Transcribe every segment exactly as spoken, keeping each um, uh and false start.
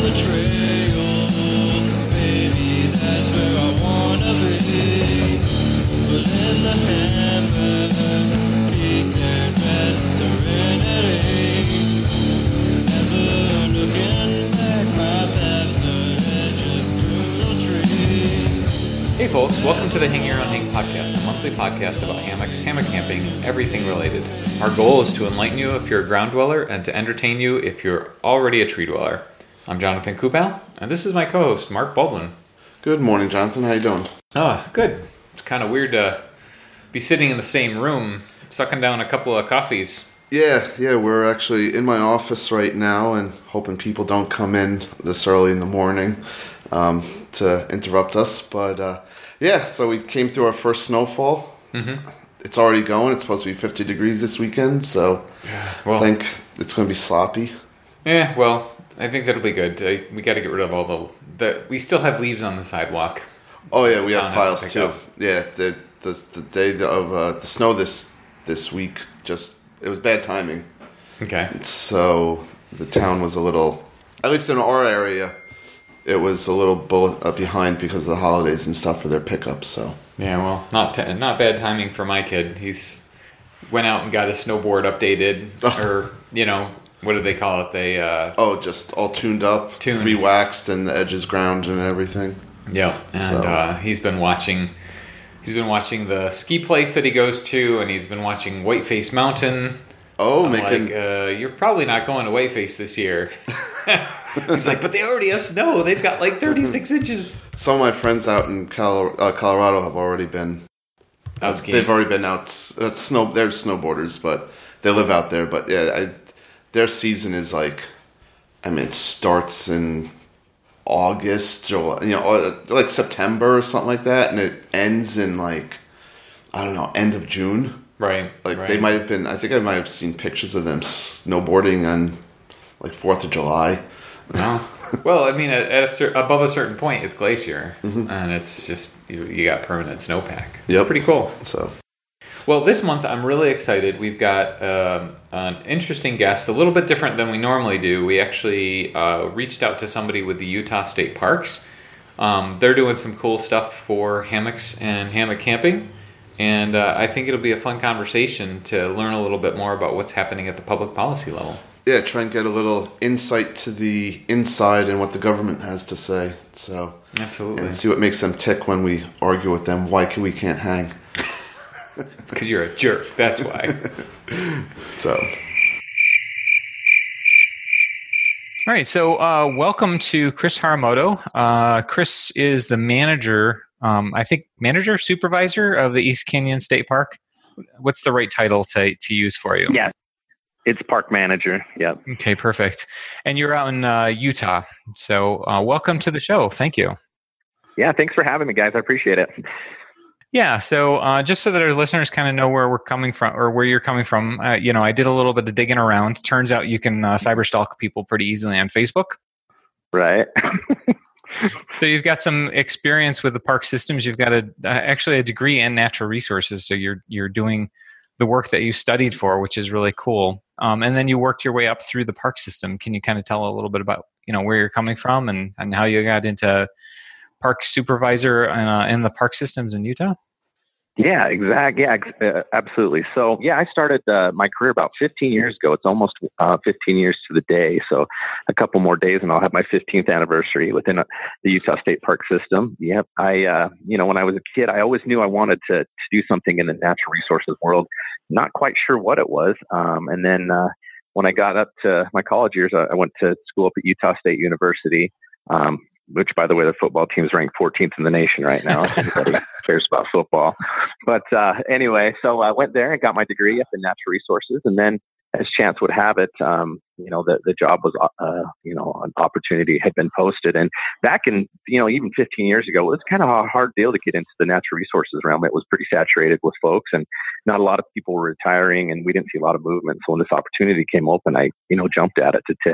the trail. Maybe that's where I wanna be. Pulling the hammer, peace and rest, serenity. Never looking back, my paths are led just through those trees. Hey folks, welcome to the Hang Your Own Hang podcast, a monthly podcast about hammocks, hammock camping, and everything related. Our goal is to enlighten you if you're a ground dweller and to entertain you if you're already a tree dweller. I'm Jonathan Kupal, and this is my co-host, Mark Baldwin. Good morning, Jonathan. How you doing? Oh, good. It's kind of weird to be sitting in the same room, sucking down a couple of coffees. Yeah, yeah, we're actually in my office right now and hoping people don't come in this early in the morning um, to interrupt us. But uh, yeah, so we came through our first snowfall. Mm-hmm. It's already going. It's supposed to be fifty degrees this weekend, so well, I think it's going to be sloppy. Yeah, well, I think that'll be good. Uh, we got to get rid of all the, the... We still have leaves on the sidewalk. Oh, yeah, we have piles, to too. up. Yeah, the the, the day of uh, the snow this this week, just... It was bad timing. Okay. So the town was a little... At least in our area, it was a little bullet, uh, behind because of the holidays and stuff for their pickups, so... Yeah, well, not t- not bad timing for my kid. He's went out and got his snowboard updated, oh. or, you know, what do they call it? They uh, Oh, just all tuned up, tuned. re-waxed, and the edges ground and everything. Yeah, and so. uh, he's been watching... He's been watching the ski place that he goes to, and he's been watching Whiteface Mountain. Oh, I'm making... like, uh, you're probably not going to Whiteface this year. He's like, but they already have snow. They've got like thirty-six inches. Some of my friends out in Col- uh, Colorado have already been... Out skiing. They've already been out... Uh, snow. They're snowboarders, but they live out there. But yeah, I, their season is like... I mean, it starts in... August, July, you know, like September or something like that, and it ends in like, I don't know, end of June. Right. Like right. they might have been. I think I might have seen pictures of them snowboarding on like Fourth of July. No. Well, I mean, after above a certain point, it's glacier, mm-hmm. and it's just you, you got permanent snowpack. Yep. It's pretty cool. So. Well, this month I'm really excited. We've got um, an interesting guest, a little bit different than we normally do. We actually uh, reached out to somebody with the Utah State Parks. Um, they're doing some cool stuff for hammocks and hammock camping, and uh, I think it'll be a fun conversation to learn a little bit more about what's happening at the public policy level. Yeah, try and get a little insight to the inside and what the government has to say. So absolutely, and see what makes them tick when we argue with them. Why can we can't hang? It's because you're a jerk. That's why. So. All right. So uh, welcome to Chris Haramoto. Uh, Chris is the manager, um, I think, manager, supervisor of the East Canyon State Park. What's the right title to, to use for you? Yeah. It's park manager. Yep. Okay, perfect. And you're out in uh, Utah. So uh, welcome to the show. Thank you. Yeah. Thanks for having me, guys. I appreciate it. Yeah, so uh, just so that our listeners kind of know where we're coming from, or where you're coming from, uh, you know, I did a little bit of digging around. Turns out you can uh, cyberstalk people pretty easily on Facebook. Right. So you've got some experience with the park systems. You've got a uh, actually a degree in natural resources. So you're you're doing the work that you studied for, which is really cool. Um, and then you worked your way up through the park system. Can you kind of tell a little bit about, you know, where you're coming from and, and how you got into park supervisor uh, in the park systems in Utah? Yeah, exactly. Yeah, uh, absolutely. So, yeah, I started uh, my career about fifteen years ago. It's almost uh, fifteen years to the day. So, a couple more days, and I'll have my fifteenth anniversary within a, the Utah State Park System. Yep. I, uh, you know, when I was a kid, I always knew I wanted to, to do something in the natural resources world. Not quite sure what it was. Um, and then uh, when I got up to my college years, I, I went to school up at Utah State University. Um, which, by the way, the football team's ranked fourteenth in the nation right now. If anybody cares about football. But uh, anyway, so I went there and got my degree up in natural resources. And then, as chance would have it, um, you know, the, the job was, uh, you know, an opportunity had been posted. And back in, you know, even fifteen years ago, it was kind of a hard deal to get into the natural resources realm. It was pretty saturated with folks, and not a lot of people were retiring, and we didn't see a lot of movement. So when this opportunity came open, I, you know, jumped at it to, to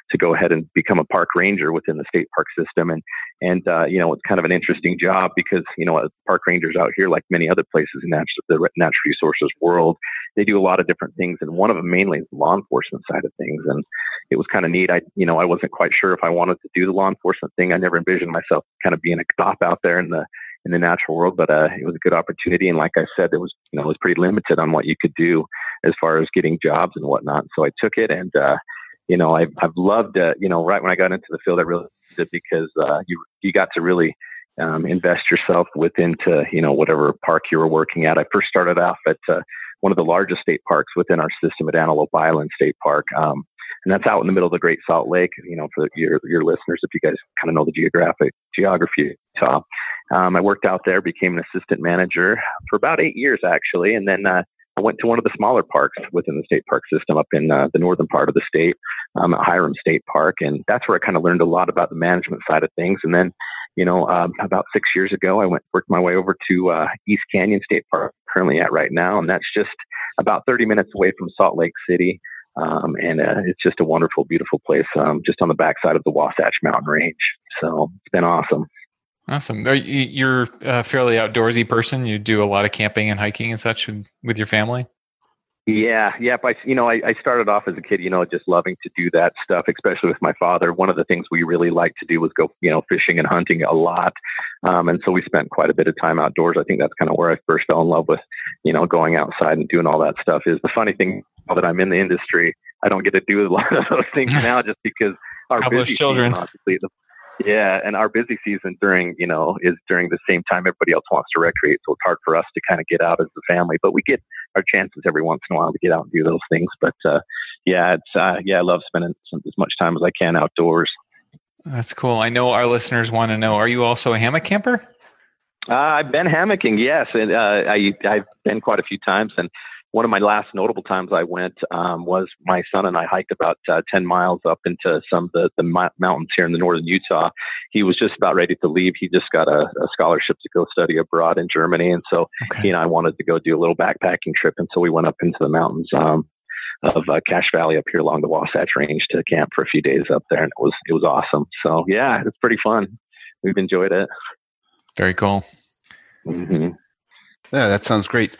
to go ahead and become a park ranger within the state park system. And, and, uh, you know, it's kind of an interesting job because, you know, park rangers out here, like many other places in natural, the natural resources world, they do a lot of different things. And one of them mainly is the law enforcement side of things. And it was kind of neat. I, you know, I wasn't quite sure if I wanted to do the law enforcement thing. I never envisioned myself kind of being a cop out there in the, in the natural world, but, uh, it was a good opportunity. And like I said, it was, you know, it was pretty limited on what you could do as far as getting jobs and whatnot. So I took it, and, uh, you know, I've, I've loved, uh, you know, right when I got into the field, I really did because, uh, you, you got to really, um, invest yourself within to, you know, whatever park you were working at. I first started off at, uh, one of the largest state parks within our system at Antelope Island State Park. Um, and that's out in the middle of the Great Salt Lake, you know, for your, your listeners, if you guys kind of know the geographic geography of Utah. Um, I worked out there, became an assistant manager for about eight years, actually. And then, uh, I went to one of the smaller parks within the state park system up in uh, the northern part of the state, um, at Hiram State Park. And that's where I kind of learned a lot about the management side of things. And then, you know, um, about six years ago, I went, worked my way over to uh, East Canyon State Park, currently at right now. And that's just about thirty minutes away from Salt Lake City. Um, and uh, it's just a wonderful, beautiful place, um, just on the backside of the Wasatch Mountain Range. So it's been awesome. Awesome. Are you, you're a fairly outdoorsy person. You do a lot of camping and hiking and such with, with your family? Yeah. Yep. I, you know, I, I started off as a kid, you know, just loving to do that stuff, especially with my father. One of the things we really liked to do was go, you know, fishing and hunting a lot. Um, and so we spent quite a bit of time outdoors. I think that's kind of where I first fell in love with, you know, going outside and doing all that stuff. Is the funny thing now that I'm in the industry, I don't get to do a lot of those things now just because our busy children. Season, obviously, the, Yeah. And our busy season during, you know, is during the same time everybody else wants to recreate. So it's hard for us to kind of get out as a family, but we get our chances every once in a while to get out and do those things. But, uh, yeah, it's, uh, yeah, I love spending some, as much time as I can outdoors. That's cool. I know our listeners want to know, are you also a hammock camper? Uh, I've been hammocking. Yes. And, uh, I, I've been quite a few times. And one of my last notable times I went um, was my son and I hiked about uh, ten miles up into some of the, the mountains here in the northern Utah. He was just about ready to leave. He just got a, a scholarship to go study abroad in Germany. And so okay. he and I wanted to go do a little backpacking trip. And so we went up into the mountains um, of uh, Cache Valley up here along the Wasatch Range to camp for a few days up there. And it was, it was awesome. So yeah, it's pretty fun. We've enjoyed it. Very cool. Mm-hmm. Yeah, that sounds great.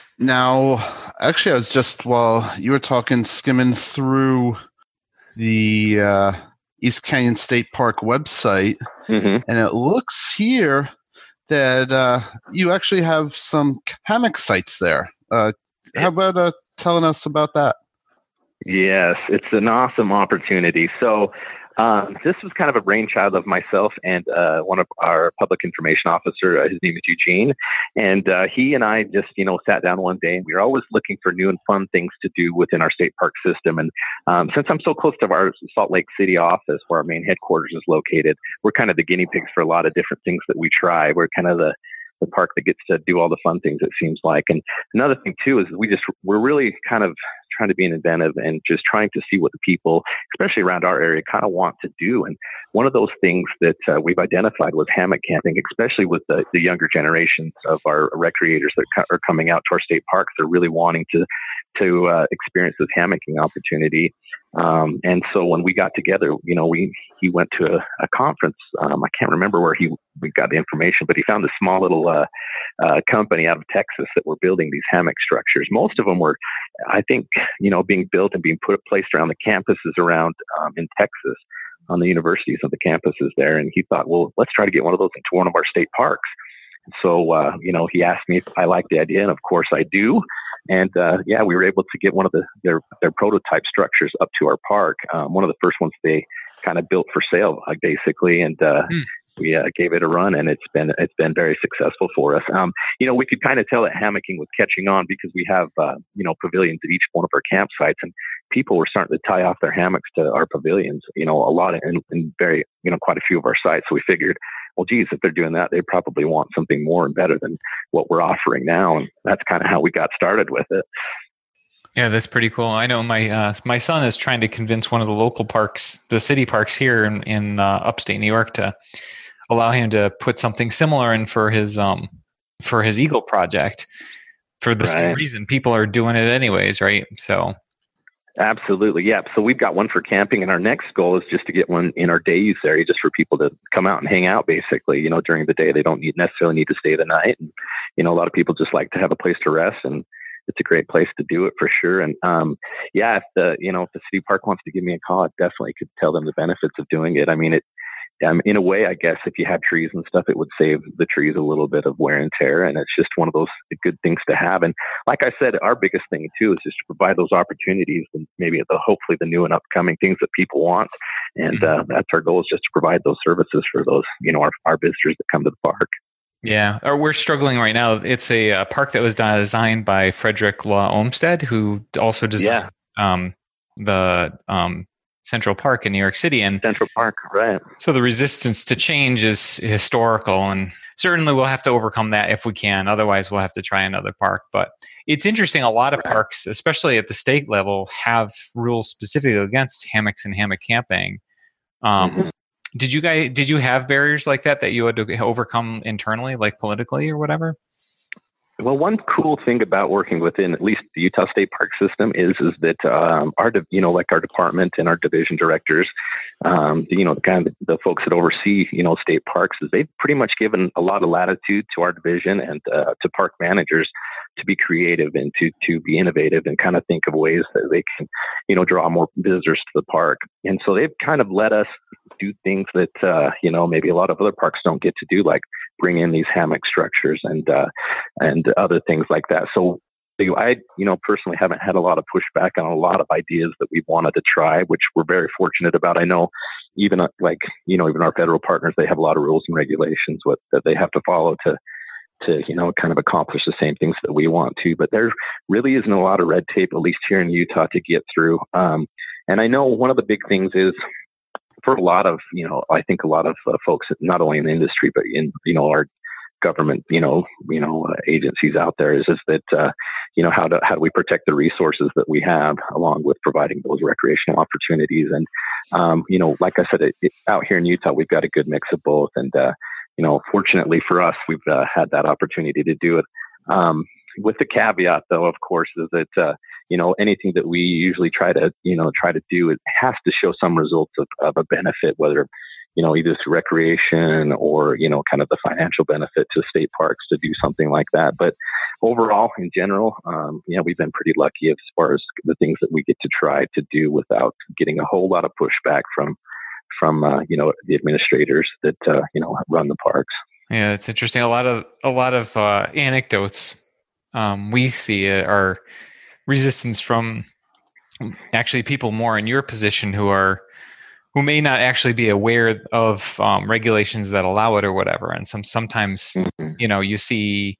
Now, actually, I was just, while you were talking, skimming through the uh, East Canyon State Park website, mm-hmm. and it looks here that uh, you actually have some hammock sites there. Uh, how about uh, telling us about that? Yes, it's an awesome opportunity. So um, this was kind of a brainchild of myself and uh, one of our public information officer. Uh, his name is Eugene. And uh, he and I just, you know, sat down one day, and we were always looking for new and fun things to do within our state park system. And um, since I'm so close to our Salt Lake City office, where our main headquarters is located, we're kind of the guinea pigs for a lot of different things that we try. We're kind of the the park that gets to do all the fun things, it seems like. And another thing too is we just, we're really kind of trying to be inventive and just trying to see what the people, especially around our area, kind of want to do. And one of those things that uh, we've identified was hammock camping, especially with the, the younger generations of our recreators that co- are coming out to our state parks. They're really wanting to to uh, experience this hammocking opportunity. Um, and so when we got together, you know, we, he went to a, a conference. Um, I can't remember where he, we got the information, but he found a small little, uh, uh, company out of Texas that were building these hammock structures. Most of them were, I think, you know, being built and being put, placed around the campuses around, um, in Texas on the universities of the campuses there. And he thought, well, let's try to get one of those into one of our state parks. So, uh, you know, he asked me if I liked the idea, and of course I do. And, uh, yeah, we were able to get one of the, their, their prototype structures up to our park. Um, one of the first ones they kind of built for sale, uh, basically. And, uh, mm. we, uh, gave it a run, and it's been, it's been very successful for us. Um, you know, we could kind of tell that hammocking was catching on because we have, uh, you know, pavilions at each one of our campsites, and people were starting to tie off their hammocks to our pavilions, you know, a lot in, in very, you know, quite a few of our sites. So we figured, well, geez, if they're doing that, they probably want something more and better than what we're offering now. And that's kind of how we got started with it. Yeah, that's pretty cool. I know my uh, my son is trying to convince one of the local parks, the city parks here in, in uh, upstate New York, to allow him to put something similar in for his um for his Eagle project. For the right. same reason, people are doing it anyways, right? So. Absolutely. Yeah. So we've got one for camping, and our next goal is just to get one in our day use area, just for people to come out and hang out, basically, you know, during the day. They don't need necessarily need to stay the night. And, you know, a lot of people just like to have a place to rest, and it's a great place to do it for sure. And, um, yeah, if the, you know, if the city park wants to give me a call, I definitely could tell them the benefits of doing it. I mean, it, Um, in a way, I guess if you had trees and stuff, it would save the trees a little bit of wear and tear. And it's just one of those good things to have. And like I said, our biggest thing too is just to provide those opportunities, and maybe the, hopefully the new and upcoming things that people want. And uh, that's our goal, is just to provide those services for those, you know, our, our visitors that come to the park. Yeah, or we're struggling right now. It's a, a park that was designed by Frederick Law Olmsted, who also designed yeah. um, the um, Central Park in New York City. And Central Park, right. So the resistance to change is historical, and certainly we'll have to overcome that if we can. Otherwise, we'll have to try another park. But it's interesting, a lot of right. parks, especially at the state level, have rules specifically against hammocks and hammock camping. Um, mm-hmm. Did you guys, did you have barriers like that that you had to overcome internally, like politically or whatever? Well, one cool thing about working within at least the Utah State Park System is is that um, our, de- you know, like our department and our division directors, um, you know, the kind of the, the folks that oversee, you know, state parks, is they've pretty much given a lot of latitude to our division and uh, to park managers to be creative and to to be innovative and kind of think of ways that they can, you know, draw more visitors to the park. And so they've kind of let us do things that, uh, you know, maybe a lot of other parks don't get to do, like bring in these hammock structures and uh, and other things like that. So I, you know, personally haven't had a lot of pushback on a lot of ideas that we've wanted to try, which we're very fortunate about. I know even uh, like, you know, even our federal partners, they have a lot of rules and regulations what, that they have to follow to to, you know, kind of accomplish the same things that we want to. But there really isn't a lot of red tape, at least here in Utah, to get through. Um, and I know one of the big things is, for a lot of, you know, I think a lot of uh, folks, not only in the industry, but in, you know, our government, you know, you know, uh, agencies out there, is, is that, uh, you know, how do, how do we protect the resources that we have, along with providing those recreational opportunities? And, um, you know, like I said, it, it, out here in Utah, we've got a good mix of both. And, uh, you know, fortunately for us, we've uh, had that opportunity to do it. Um, with the caveat, though, of course, is that, uh, you know, anything that we usually try to, you know, try to do, it has to show some results of, of a benefit, whether, you know, either through recreation or, you know, kind of the financial benefit to state parks to do something like that. But overall, in general, um, you know, we've been pretty lucky as far as the things that we get to try to do without getting a whole lot of pushback from, from, uh, you know, the administrators that, uh, you know, run the parks. Yeah, it's interesting. A lot of, a lot of uh, anecdotes um, we see are resistance from actually people more in your position who are, who may not actually be aware of um, regulations that allow it or whatever. And some, sometimes, mm-hmm. you know, you see,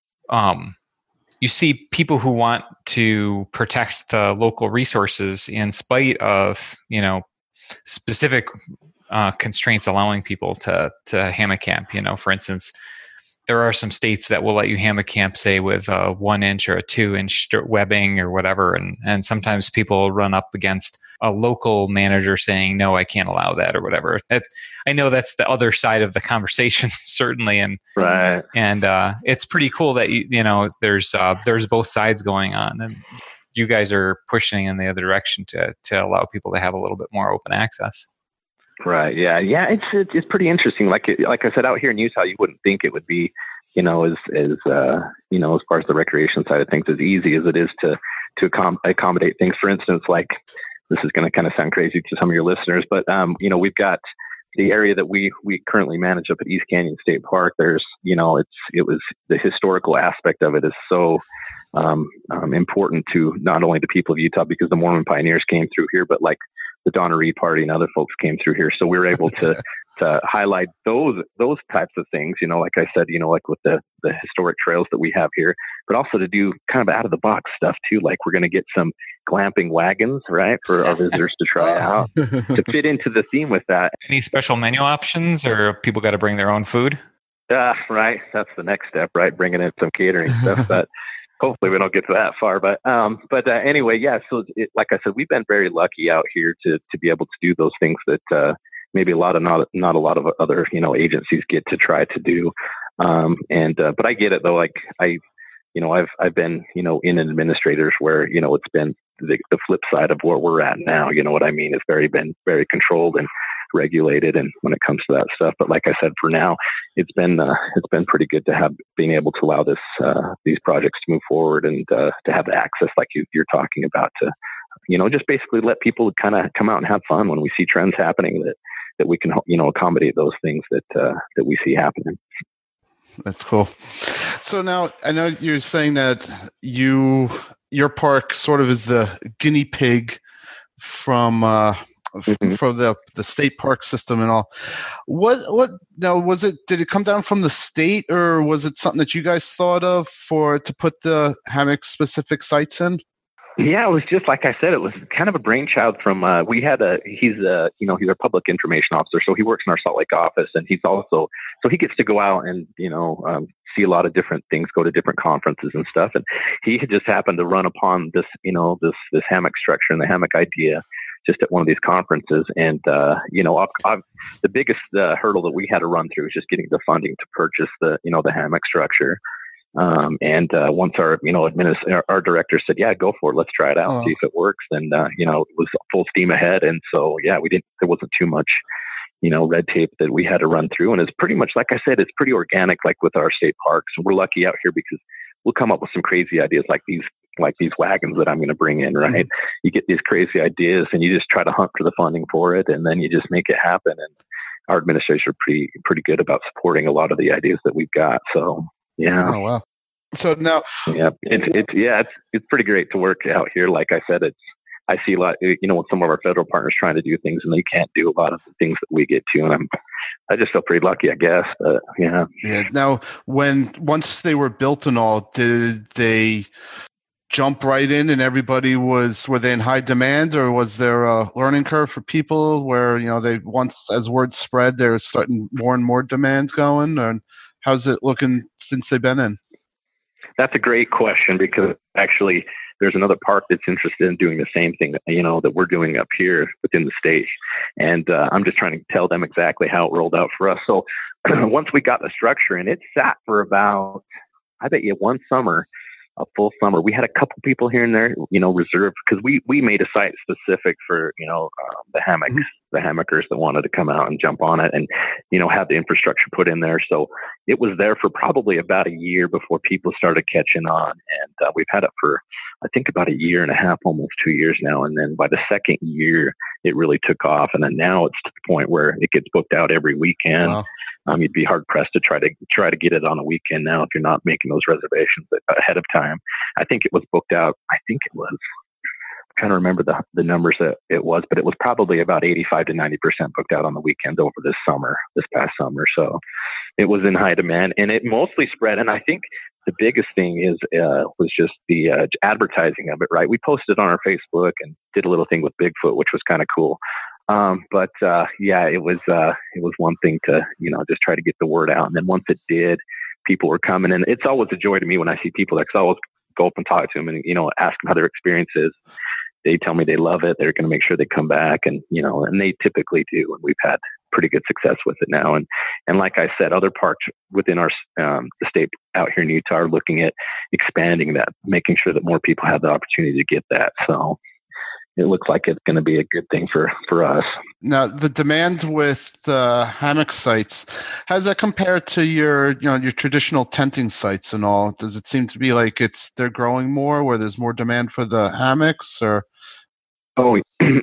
um, you see people who want to protect the local resources in spite of, you know, specific uh, constraints allowing people to, to hammock camp. You know, for instance, there are some states that will let you hammock camp, say, with a one inch or a two inch webbing or whatever. And, and sometimes people run up against a local manager saying, no, I can't allow that or whatever. That, I know that's the other side of the conversation, certainly. And, right. and uh, it's pretty cool that, you, you know, there's, uh, there's both sides going on, and you guys are pushing in the other direction to, to allow people to have a little bit more open access. Right. Yeah. Yeah. It's, it's pretty interesting. Like, like I said, out here in Utah, you wouldn't think it would be, you know, as, as, uh, you know, as far as the recreation side of things, as easy as it is to, to accom- accommodate things. For instance, like, this is going to kind of sound crazy to some of your listeners, but, um, you know, we've got the area that we, we currently manage up at East Canyon State Park. There's, you know, it's, it was the historical aspect of it is so, um, um, important to not only the people of Utah, because the Mormon pioneers came through here, but like the Donna Reed Party and other folks came through here. So we were able to, to highlight those, those types of things, you know, like I said, you know, like with the, the historic trails that we have here, but also to do kind of out of the box stuff too. Like we're going to get some glamping wagons, right, for our visitors to try out to fit into the theme with that. Any special menu options, or people got to bring their own food? Uh, right. That's the next step, right? Bringing in some catering stuff, but hopefully we don't get to that far. But, um, but uh, anyway, yeah. So it, like I said, we've been very lucky out here to, to be able to do those things that, uh, maybe a lot of, not, not a lot of other, you know, agencies get to try to do. Um, and, uh, but I get it though. Like I, you know, I've, I've been, you know, in administrators where, you know, it's been the, the flip side of where we're at now. You know what I mean? It's very been very controlled and regulated, and when it comes to that stuff. But like I said, for now, it's been uh, it's been pretty good to have being able to allow this uh, these projects to move forward and uh, to have the access like you, you're talking about to, you know, just basically let people kind of come out and have fun when we see trends happening that that we can, you know, accommodate those things that uh, that we see happening. That's cool. So now I know you're saying that you your park sort of is the guinea pig from. Uh, Mm-hmm. for the the state park system and all. What what now was it? Did it come down from the state, or was it something that you guys thought of for to put the hammock specific sites in? Yeah, it was just like I said. It was kind of a brainchild from. Uh, we had a. He's a. You know, he's our public information officer, so he works in our Salt Lake office, and he's also so he gets to go out and you know um, see a lot of different things, go to different conferences and stuff. And he had just happened to run upon this, you know, this this hammock structure and the hammock idea just at one of these conferences. And, uh, you know, I've, I've, the biggest uh, hurdle that we had to run through is just getting the funding to purchase the, you know, the hammock structure. Um, and uh, once our, you know, administ- our, our director said, yeah, go for it. Let's try it out, oh. see if it works. And, uh, you know, it was full steam ahead. And so, yeah, we didn't, there wasn't too much, you know, red tape that we had to run through. And it's pretty much, like I said, it's pretty organic, like with our state parks. And we're lucky out here because we'll come up with some crazy ideas like these, like these wagons that I'm going to bring in, right? Mm-hmm. You get these crazy ideas and you just try to hunt for the funding for it. And then you just make it happen. And our administration are pretty, pretty good about supporting a lot of the ideas that we've got. So, yeah. Oh, wow. So now, yeah, it's, it's, yeah, it's, it's pretty great to work out here. Like I said, it's, I see a lot, you know, with some of our federal partners trying to do things and they can't do a lot of the things that we get to. And I'm, I just feel pretty lucky, I guess. But yeah. Yeah. Now, when, once they were built and all, did they jump right in and everybody was, were they in high demand, or was there a learning curve for people where, you know, they once as word spread, there's starting more and more demand going? And how's it looking since they've been in? That's a great question, because actually there's another park that's interested in doing the same thing, you know, that we're doing up here within the state. And uh, I'm just trying to tell them exactly how it rolled out for us. So once we got the structure and it sat for about, I bet you one summer, a full summer, we had a couple people here and there, you know, reserved, because we, we made a site specific for, you know, um, the hammocks, mm-hmm. the hammockers that wanted to come out and jump on it and, you know, have the infrastructure put in there. So it was there for probably about a year before people started catching on. And uh, we've had it for, I think, about a year and a half, almost two years now. And then by the second year, it really took off. And then now it's to the point where it gets booked out every weekend. Wow. Um, you'd be hard pressed to try to try to get it on a weekend now if you're not making those reservations ahead of time. I think it was booked out. I think it was. I'm trying to remember the the numbers that it was, but it was probably about eighty-five to ninety percent booked out on the weekends over this summer, this past summer. So it was in high demand, and it mostly spread. And I think the biggest thing is uh, was just the uh, advertising of it. Right, we posted on our Facebook and did a little thing with Bigfoot, which was kind of cool. Um, but, uh, yeah, it was, uh, it was one thing to, you know, just try to get the word out. And then once it did, people were coming, and it's always a joy to me when I see people, like, I always go up and talk to them and, you know, ask them how their experience is. They tell me they love it. They're going to make sure they come back, and, you know, and they typically do. And we've had pretty good success with it now. And, and like I said, other parks within our, um, the state out here in Utah are looking at expanding that, making sure that more people have the opportunity to get that. So it looks like it's going to be a good thing for, for us. Now, the demand with the hammock sites, how's that compared to your, you know, your traditional tenting sites and all? Does it seem to be like it's they're growing more, where there's more demand for the hammocks, or? Oh,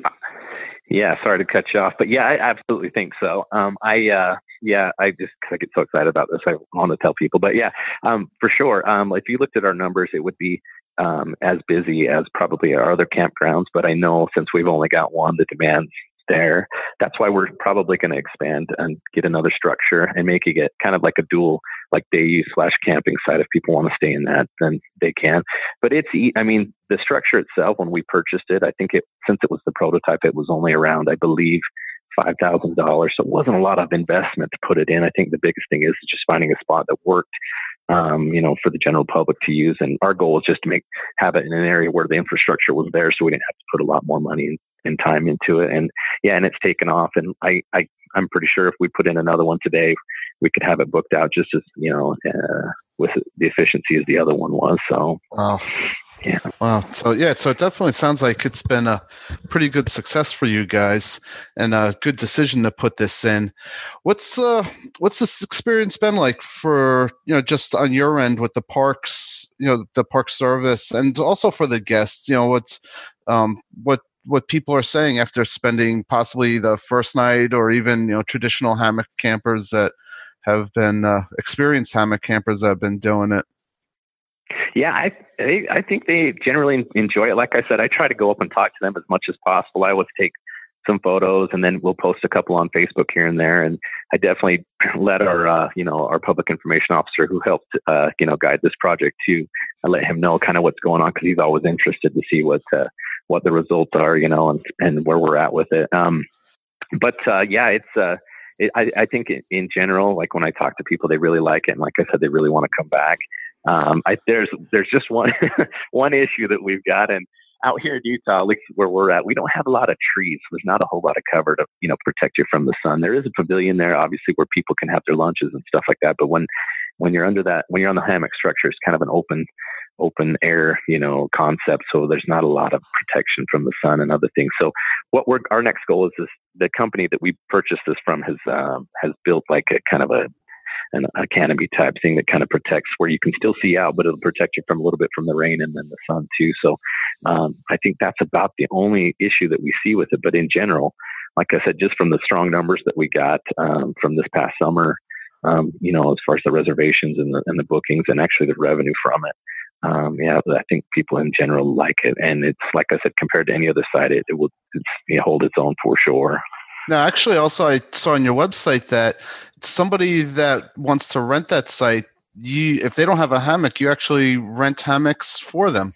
yeah. Sorry to cut you off, but yeah, I absolutely think so. Um, I, uh, yeah, I just I get so excited about this. I want to tell people, but yeah, um, for sure. Um, if you looked at our numbers, it would be um, as busy as probably our other campgrounds. But I know since we've only got one, the demand's there. That's why we're probably going to expand and get another structure and make it kind of like a dual, like day use slash camping site. If people want to stay in that, then they can. But it's, I mean, the structure itself, when we purchased it, I think it, since it was the prototype, it was only around, I believe, five thousand dollars. So it wasn't a lot of investment to put it in. I think the biggest thing is just finding a spot that worked, um, you know, for the general public to use. And our goal was just to make, have it in an area where the infrastructure was there, so we didn't have to put a lot more money and, and time into it. And yeah, and it's taken off. And I, I, I'm pretty sure if we put in another one today, we could have it booked out just as, you know, uh, with the efficiency as the other one was. So, wow. Yeah. Wow. So yeah, so it definitely sounds like it's been a pretty good success for you guys and a good decision to put this in. What's uh what's this experience been like for, you know, just on your end with the parks, you know, the park service and also for the guests, you know, what's um what what people are saying after spending possibly the first night or even, you know, traditional hammock campers that have been uh, experienced hammock campers that have been doing it. Yeah, I they, I think they generally enjoy it. Like I said, I try to go up and talk to them as much as possible. I always take some photos, and then we'll post a couple on Facebook here and there. And I definitely let our uh, you know our public information officer, who helped uh, you know guide this project too, I let him know kind of what's going on, because he's always interested to see what uh, what the results are, you know, and and where we're at with it. Um, but uh, yeah, it's. Uh, it, I, I think in, in general, like when I talk to people, they really like it, and like I said, they really want to come back. Um, I, there's there's just one one issue that we've got, and out here in Utah, at least where we're at, we don't have a lot of trees. There's not a whole lot of cover to you know protect you from the sun. There is a pavilion there, obviously, where people can have their lunches and stuff like that. But when when you're under that, when you're on the hammock structure, it's kind of an open open air, you know, concept. So there's not a lot of protection from the sun and other things. So what we're, our next goal is this, the company that we purchased this from has, um, has built like a kind of a, an a canopy type thing that kind of protects where you can still see out, but it'll protect you from a little bit from the rain and then the sun too. So, um, I think that's about the only issue that we see with it. But in general, like I said, just from the strong numbers that we got, um, from this past summer, um, you know, as far as the reservations and the, and the bookings and actually the revenue from it, Um, yeah, I think people in general like it, and it's like I said, compared to any other site, it, it will it's, you know, hold its own for sure. Now, actually, also I saw on your website that somebody that wants to rent that site, you if they don't have a hammock, you actually rent hammocks for them.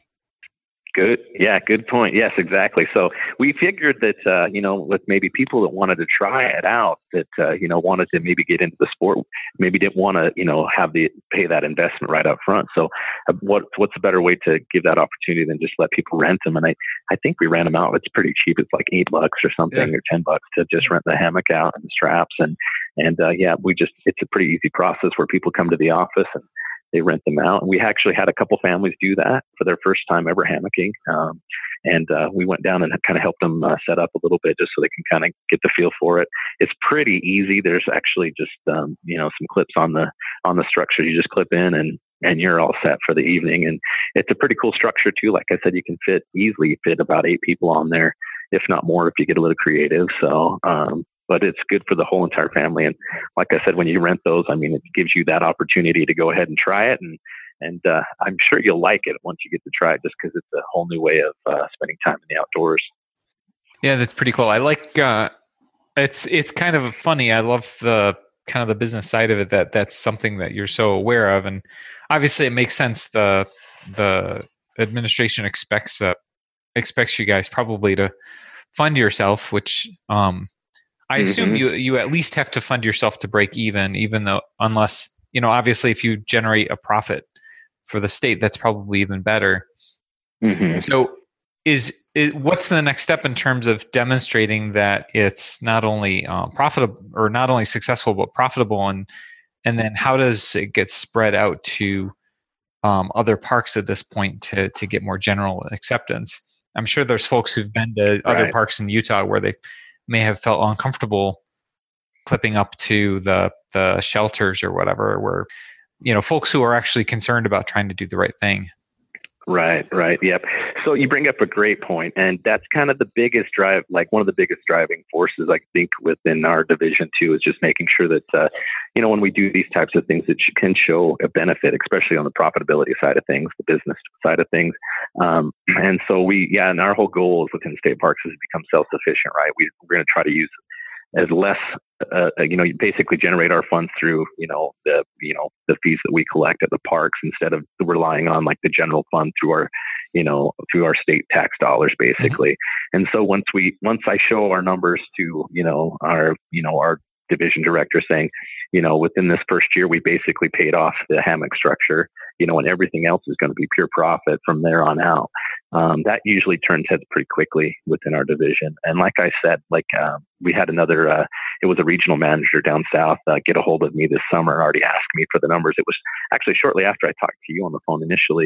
Good. Yeah, good point. Yes, exactly. So we figured that, uh, you know, with maybe people that wanted to try it out, that, uh, you know, wanted to maybe get into the sport, maybe didn't want to, you know, have the, pay that investment right up front. So uh, what, what's a better way to give that opportunity than just let people rent them? And I, I think we ran them out. It's pretty cheap. It's like eight bucks or something, yeah. or ten bucks to just rent the hammock out and the straps. And, and, uh, yeah, we just, it's a pretty easy process where people come to the office and they rent them out. And we actually had a couple families do that for their first time ever hammocking. Um, and uh, we went down and kind of helped them uh, set up a little bit just so they can kind of get the feel for it. It's pretty easy. There's actually just, um, you know, some clips on the, on the structure. You just clip in and, and you're all set for the evening. And it's a pretty cool structure too. Like I said, you can fit easily fit about eight people on there, if not more, if you get a little creative. So, um, but it's good for the whole entire family. And like I said, when you rent those, I mean, it gives you that opportunity to go ahead and try it. And, and uh, I'm sure you'll like it once you get to try it, just because it's a whole new way of uh, spending time in the outdoors. Yeah, that's pretty cool. I like, uh, it's, it's kind of funny. I love the kind of the business side of it, that that's something that you're so aware of. And obviously it makes sense. The, the administration expects, uh, expects you guys probably to fund yourself, which, um, I assume mm-hmm. you you at least have to fund yourself to break even, even though unless, you know, obviously if you generate a profit for the state, that's probably even better. Mm-hmm. So is, is what's the next step in terms of demonstrating that it's not only um, profitable or not only successful, but profitable? And, and then how does it get spread out to um, other parks at this point to, to get more general acceptance? I'm sure there's folks who've been to other right. parks in Utah where they may have felt uncomfortable clipping up to the the shelters or whatever, where, you know, folks who are actually concerned about trying to do the right thing. Right, right. Yep. So you bring up a great point, and that's kind of the biggest drive, like one of the biggest driving forces, I think, within our division too, is just making sure that, uh, you know, when we do these types of things, it can show a benefit, especially on the profitability side of things, the business side of things. Um, and so we, yeah, and our whole goal is within state parks is to become self-sufficient, right? We, we're going to try to use as less, uh, you know, you basically generate our funds through, you know, the, you know, the fees that we collect at the parks instead of relying on like the general fund through our, you know, through our state tax dollars, basically. Mm-hmm. And so once we, once I show our numbers to, you know, our, you know, our division director saying, you know, within this first year, we basically paid off the hammock structure, you know, and everything else is going to be pure profit from there on out. Um, that usually turns heads pretty quickly within our division. And like I said, like uh, we had another, uh, it was a regional manager down south uh, get a hold of me this summer, already asked me for the numbers. It was actually shortly after I talked to you on the phone initially.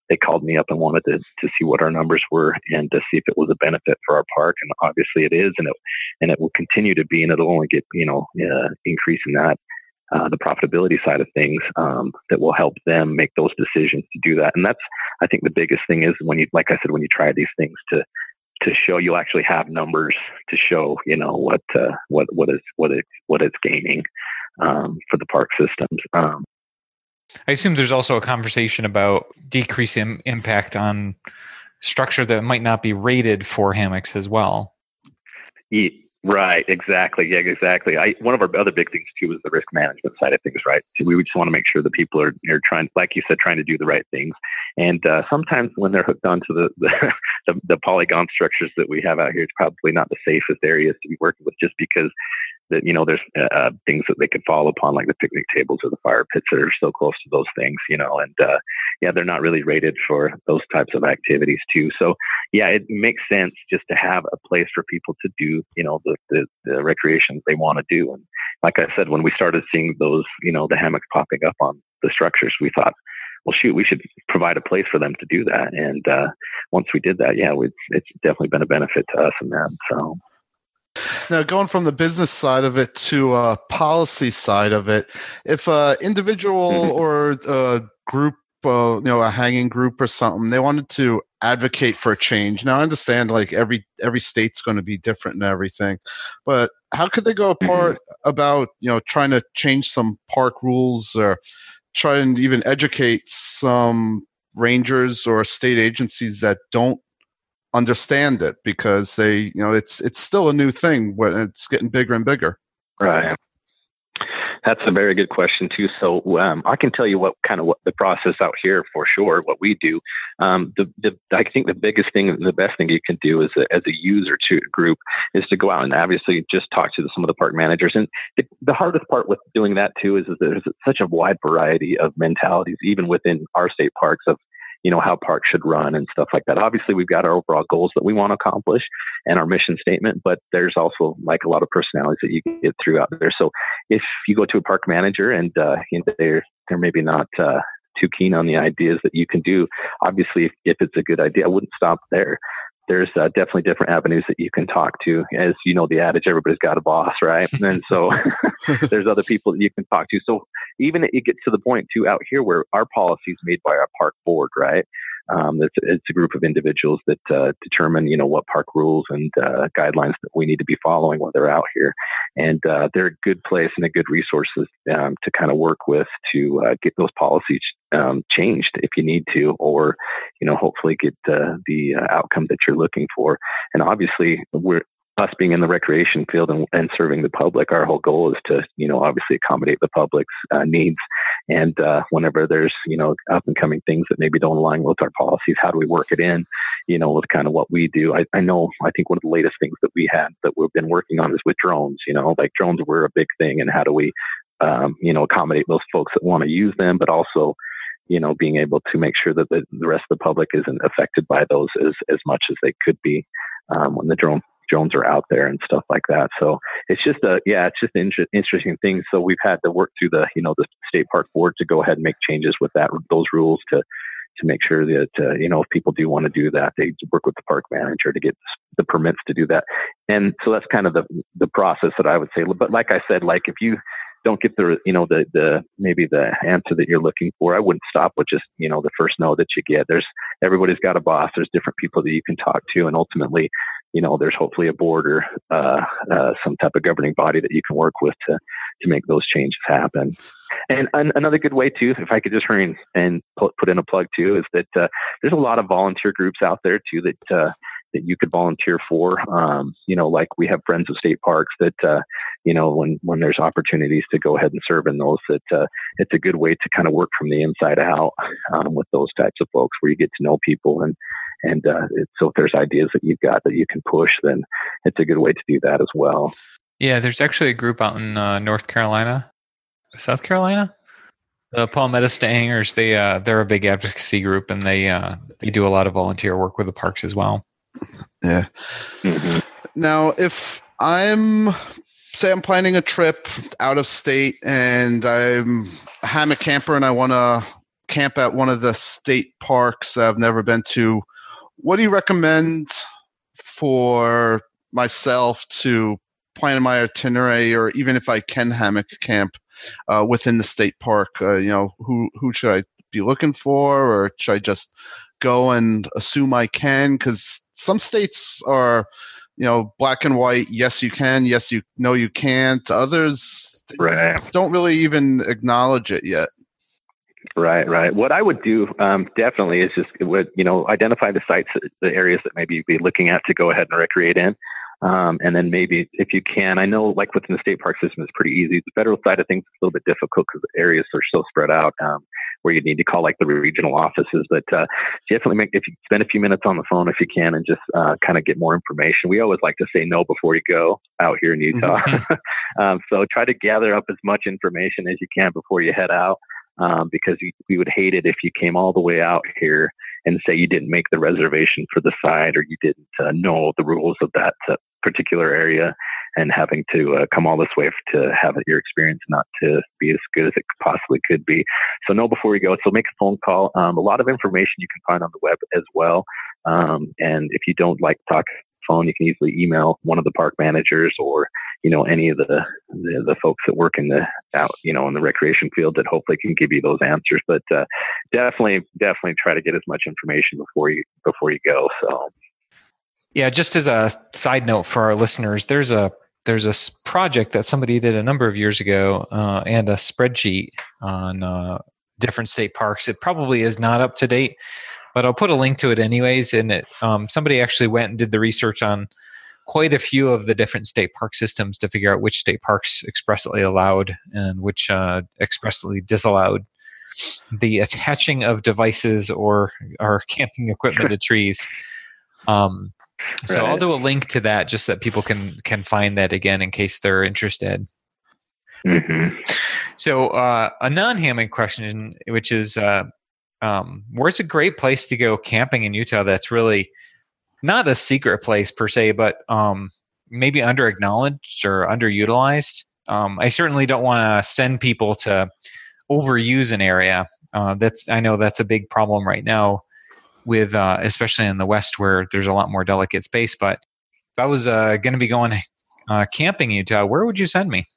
they called me up and wanted to to see what our numbers were and to see if it was a benefit for our park. And obviously it is, and it and it will continue to be, and it'll only get you know uh, increase in that. Uh, the profitability side of things um, that will help them make those decisions to do that. And that's, I think the biggest thing is when you, like I said, when you try these things to, to show you'll actually have numbers to show, you know, what, uh, what, what is, what it's, what it's gaining um, for the park systems. Um, I assume there's also a conversation about decreasing impact on structure that might not be rated for hammocks as well. Yeah. Right, exactly. Yeah, exactly. I, one of our other big things too is the risk management side of things, right? So we just want to make sure that people are, are trying, like you said, trying to do the right things. And uh, sometimes when they're hooked onto the, the, the, the polygon structures that we have out here, it's probably not the safest areas to be working with, just because that, you know, there's uh, things that they could fall upon, like the picnic tables or the fire pits that are so close to those things, you know, and uh, yeah, they're not really rated for those types of activities too. So yeah, it makes sense just to have a place for people to do, you know, the, the, the recreations they want to do. And like I said, when we started seeing those, you know, the hammocks popping up on the structures, we thought, well, shoot, we should provide a place for them to do that. And uh, once we did that, yeah, it's, it's definitely been a benefit to us and them. So. Now, going from the business side of it to uh, policy side of it, if an individual mm-hmm. or a group, uh, you know, a hanging group or something, they wanted to advocate for a change. Now, I understand like every every state's going to be different and everything, but how could they go apart mm-hmm. about, you know, trying to change some park rules or try and even educate some rangers or state agencies that don't understand it, because they, you know, it's it's still a new thing when it's getting bigger and bigger. Right. That's a very good question too. So um, I can tell you what kind of what the process out here for sure. What we do, um, the, the I think the biggest thing, the best thing you can do as a, as a user to group is to go out and obviously just talk to some of the park managers. And the, the hardest part with doing that too is, is there's such a wide variety of mentalities, even within our state parks, of you know, how parks should run and stuff like that. Obviously, we've got our overall goals that we want to accomplish and our mission statement, but there's also like a lot of personalities that you can get throughout there. So if you go to a park manager and uh, you know, they're, they're maybe not uh, too keen on the ideas that you can do, obviously, if, if it's a good idea, I wouldn't stop there. There's uh, definitely different avenues that you can talk to. As you know, the adage, everybody's got a boss, right? And so there's other people that you can talk to. So even it gets to the point too out here where our policy is made by our park board, right? Um, it's, it's a group of individuals that uh, determine, you know, what park rules and uh, guidelines that we need to be following when they're out here. And uh, they're a good place and a good resources um, to kind of work with to uh, get those policies um, changed if you need to, or, you know, hopefully get uh, the uh, outcome that you're looking for. And obviously, we're us being in the recreation field and, and serving the public, our whole goal is to, you know, obviously accommodate the public's uh, needs. And uh, whenever there's, you know, up and coming things that maybe don't align with our policies, how do we work it in, you know, with kind of what we do? I, I know, I think one of the latest things that we had that we've been working on is with drones, you know, like drones were a big thing, and how do we, um, you know, accommodate those folks that want to use them, but also, you know, being able to make sure that the, the rest of the public isn't affected by those as, as much as they could be um, when the drone drones are out there and stuff like that. So it's just a, yeah, it's just an inter- interesting thing. So we've had to work through the, you know, the state park board to go ahead and make changes with that, those rules to, to make sure that, uh, you know, if people do want to do that, they work with the park manager to get the permits to do that. And so that's kind of the, the process that I would say. But like I said, like if you don't get the, you know, the, the, maybe the answer that you're looking for, I wouldn't stop with just, you know, the first no that you get. There's, everybody's got a boss. There's different people that you can talk to. And ultimately, you know, there's hopefully a board or uh, uh, some type of governing body that you can work with to, to make those changes happen. And, and another good way too, if I could just hurry and, and put, put in a plug too, is that uh, there's a lot of volunteer groups out there too that, uh, that you could volunteer for. Um, you know, like we have Friends of State Parks that, uh, you know, when, when there's opportunities to go ahead and serve in those, that uh, it's a good way to kind of work from the inside out um, with those types of folks, where you get to know people. And, and uh, it's, so if there's ideas that you've got that you can push, then it's a good way to do that as well. Yeah, there's actually a group out in uh, North Carolina, South Carolina. The Palmetto State Hangers, they, uh, they're a big advocacy group, and they, uh, they do a lot of volunteer work with the parks as well. Yeah. Mm-hmm. Now, if I'm, say I'm planning a trip out of state and I'm a hammock camper and I want to camp at one of the state parks that I've never been to, what do you recommend for myself to plan my itinerary, or even if I can hammock camp uh, within the state park? Uh, you know, who who should I be looking for, or should I just go and assume I can? Because some states are, you know, black and white. Yes, you can. Yes, you no, you can't. Others right. don't really even acknowledge it yet. Right, right. What I would do um, definitely is just would you know identify the sites, the areas that maybe you'd be looking at to go ahead and recreate in. Um, and then maybe if you can, I know like within the state park system, it's pretty easy. The federal side of things is a little bit difficult because the areas are so spread out, um, where you need to call like the regional offices. But uh, definitely make, if you spend a few minutes on the phone, if you can, and just uh, kind of get more information. We always like to say no before you go out here in Utah. Mm-hmm. um, so try to gather up as much information as you can before you head out. Um, because we, we would hate it if you came all the way out here and say you didn't make the reservation for the site, or you didn't uh, know the rules of that uh, particular area, and having to uh, come all this way to have your experience not to be as good as it possibly could be. So know before you go. So make a phone call. Um, a lot of information you can find on the web as well. Um, and if you don't like talk phone, you can easily email one of the park managers, or you know any of the, the the folks that work in the out you know in the recreation field that hopefully can give you those answers. But uh, definitely definitely try to get as much information before you before you go. So yeah, just as a side note for our listeners, there's a there's a project that somebody did a number of years ago, uh, and a spreadsheet on uh, different state parks. It probably is not up to date, but I'll put a link to it anyways. And it, um, somebody actually went and did the research on quite a few of the different state park systems to figure out which state parks expressly allowed and which uh, expressly disallowed the attaching of devices or, or camping equipment to trees. Um, so right. I'll do a link to that just so that people can can find that again in case they're interested. Mm-hmm. So uh, a non-hammock question, which is, uh, um, where's a great place to go camping in Utah that's really not a secret place per se, but um, maybe under-acknowledged or underutilized? Um, I certainly don't want to send people to overuse an area. Uh, that's I know that's a big problem right now, with uh, especially in the West where there's a lot more delicate space. But if I was uh, going to be going uh, camping in Utah, where would you send me?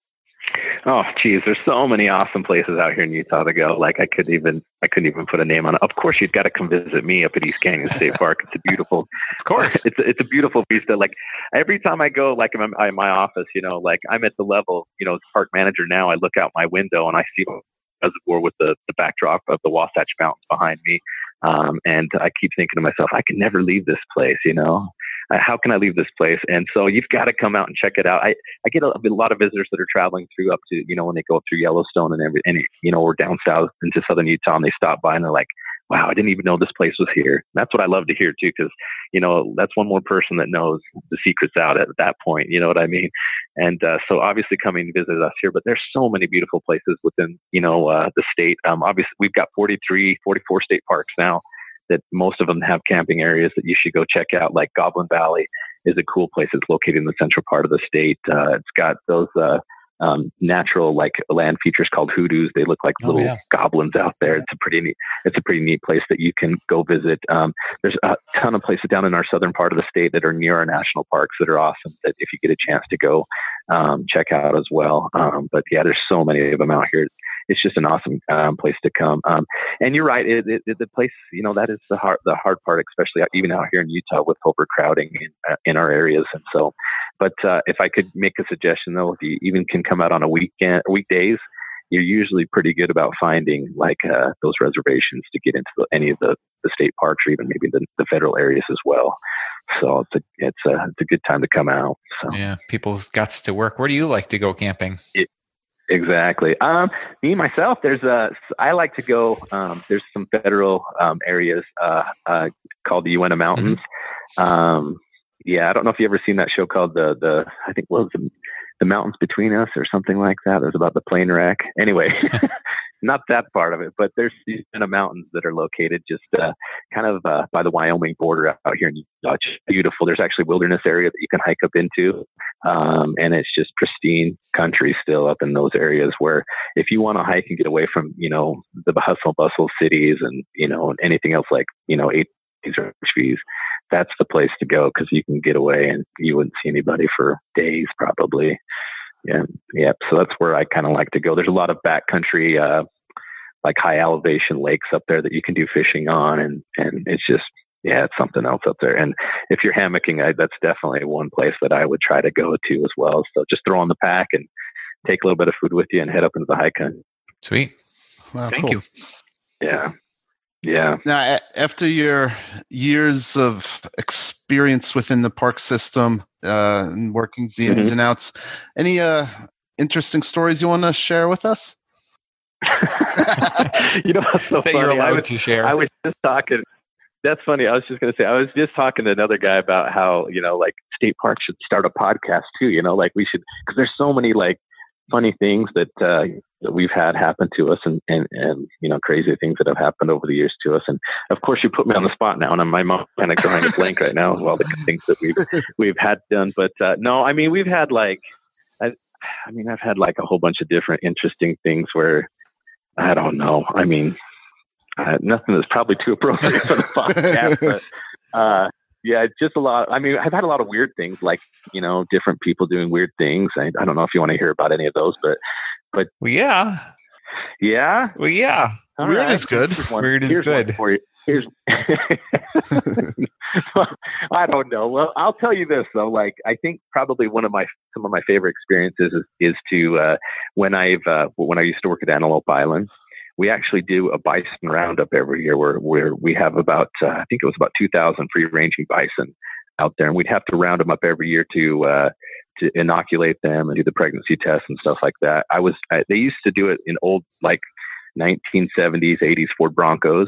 Oh, geez, there's so many awesome places out here in Utah to go. Like I could even, I couldn't even put a name on it. Of course, you've got to come visit me up at East Canyon State Park. It's a beautiful, of course, it's a, it's a beautiful vista. Like every time I go, like in my, in my office, you know, like I'm at the level, you know, as park manager now, I look out my window and I see a reservoir with the, the backdrop of the Wasatch Mountains behind me. Um, and I keep thinking to myself, I can never leave this place, you know. How can I leave this place? And so you've got to come out and check it out. I, I get a, a lot of visitors that are traveling through up to, you know, when they go up through Yellowstone and every, and, you know, or down south into southern Utah, and they stop by and they're like, wow, I didn't even know this place was here. That's what I love to hear too, because, you know, that's one more person that knows the secrets out at that point. You know what I mean? And uh, so obviously coming to visit us here, but there's so many beautiful places within, you know, uh, the state. Um, obviously we've got forty-three, forty-four state parks now, that most of them have camping areas that you should go check out. Like Goblin Valley is a cool place. It's located in the central part of the state. Uh, it's got those uh, um, natural like land features called hoodoos. They look like oh, little yeah. goblins out there. It's a pretty neat. It's a pretty neat place that you can go visit. Um, there's a ton of places down in our southern part of the state that are near our national parks that are awesome, that if you get a chance to go um, check out as well. Um, but yeah, there's so many of them out here. It's just an awesome um, place to come. Um, and you're right. It, it, it, the place, you know, that is the hard, the hard part, especially even out here in Utah with overcrowding in, uh, in our areas. And so, but uh, if I could make a suggestion though, if you even can come out on a weekend, weekdays, you're usually pretty good about finding like uh, those reservations to get into the, any of the, the state parks, or even maybe the, the federal areas as well. So it's a, it's a, it's a good time to come out. So yeah, people's guts to work. Where do you like to go camping? It, Exactly. Um, me, myself, there's a, I like to go, um, there's some federal, um, areas, uh, uh, called the Uinta Mountains. Mm-hmm. Um, yeah, I don't know if you ever seen that show called the, the, I think what was the, the Mountains Between Us or something like that. It was about the plane wreck. Anyway, not that part of it, but there's these Uinta Mountains that are located just, uh, kind of, uh, by the Wyoming border out here in Utah. It's beautiful. There's actually a wilderness area that you can hike up into. Um, and it's just pristine country still up in those areas where if you want to hike and get away from, you know, the hustle bustle cities and, you know, anything else like, you know, eight or fees, that's the place to go because you can get away and you wouldn't see anybody for days probably. Yeah. Yeah. So that's where I kind of like to go. There's a lot of backcountry, uh, like high elevation lakes up there that you can do fishing on. And, and it's just, yeah, it's something else up there. And if you're hammocking, I, that's definitely one place that I would try to go to as well. So just throw on the pack and take a little bit of food with you and head up into the hike. Sweet. Wow, Thank cool. you. Yeah. Yeah. Now, a- after your years of experience within the park system uh, and working the ins Mhm. and outs, any uh, interesting stories you want to share with us? You know, what's so That you're funny? I allowed was, to share. I was just talking. That's funny. I was just going to say, I was just talking to another guy about how, you know, like state parks should start a podcast too, you know, like we should, because there's so many like funny things that, uh, that we've had happen to us and, and, and, you know, crazy things that have happened over the years to us. And of course you put me on the spot now and I'm, my mom kind of drawing a blank right now of all the things that we've, we've had done. But, uh, no, I mean, we've had like, I, I mean, I've had like a whole bunch of different interesting things where I don't know. I mean, Uh, nothing that's probably too appropriate for the podcast, but uh, yeah, it's just a lot. I mean, I've had a lot of weird things, like you know, different people doing weird things. I, I don't know if you want to hear about any of those, but but Well, yeah. yeah, Well, yeah. all Weird right. is good. Here's one- Weird is here's one good. for you. Here's I don't know. Well, I'll tell you this though. Like, I think probably one of my some of my favorite experiences is, is to uh, when I've uh, when I used to work at Antelope Island. We actually do a bison roundup every year where, where we have about, uh, I think it was about two thousand free ranging bison out there. And we'd have to round them up every year to, uh, to inoculate them and do the pregnancy tests and stuff like that. I was, I, they used to do it in old, like nineteen seventies, eighties Ford Broncos.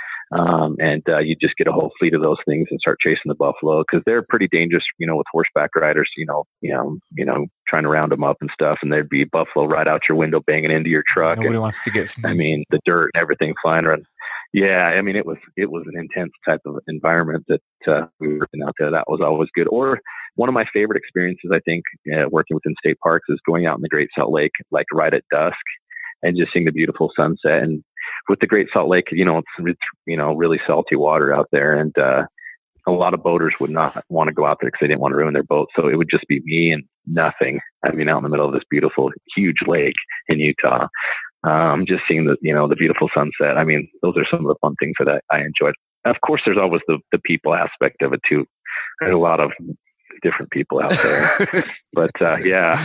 Um, and, uh, you just get a whole fleet of those things and start chasing the buffalo because they're pretty dangerous, you know, with horseback riders, you know, you know, you know, trying to round them up and stuff. And there'd be buffalo right out your window, banging into your truck. Nobody and, wants to get some. I mean, the dirt and everything flying around. Yeah. I mean, it was, it was an intense type of environment that, uh, we were working out there. That was always good. Or one of my favorite experiences, I think, uh, working within state parks is going out in the Great Salt Lake, like right at dusk and just seeing the beautiful sunset. And with the Great Salt Lake, you know, it's, it's you know, really salty water out there. And, uh, a lot of boaters would not want to go out there because they didn't want to ruin their boat. So it would just be me and nothing. I mean, out in the middle of this beautiful, huge lake in Utah. Um, just seeing the, you know, the beautiful sunset. I mean, those are some of the fun things that I, I enjoyed. Of course, there's always the, the people aspect of it too. There's a lot of different people out there, but, uh, yeah,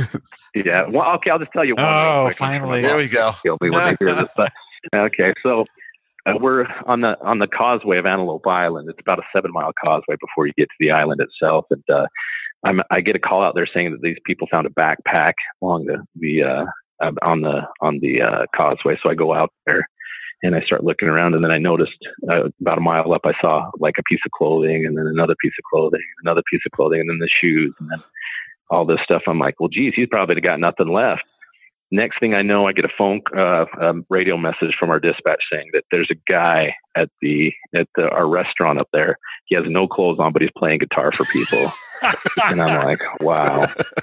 yeah. Well, okay. I'll just tell you one. Oh, real quick. finally. There we go. Kill me when they hear this. But, okay. So uh, we're on the, on the causeway of Antelope Island. It's about a seven mile causeway before you get to the island itself. And, uh, I'm, I get a call out there saying that these people found a backpack along the, the, uh, uh, on the, on the, uh, causeway. So I go out there and I start looking around, and then I noticed uh, about a mile up, I saw like a piece of clothing, and then another piece of clothing, another piece of clothing, and then the shoes, and then all this stuff. I'm like, well, geez, he's probably got nothing left. Next thing I know, I get a phone, uh, um, radio message from our dispatch saying that there's a guy at the at the, our restaurant up there. He has no clothes on, but he's playing guitar for people. And I'm like, wow.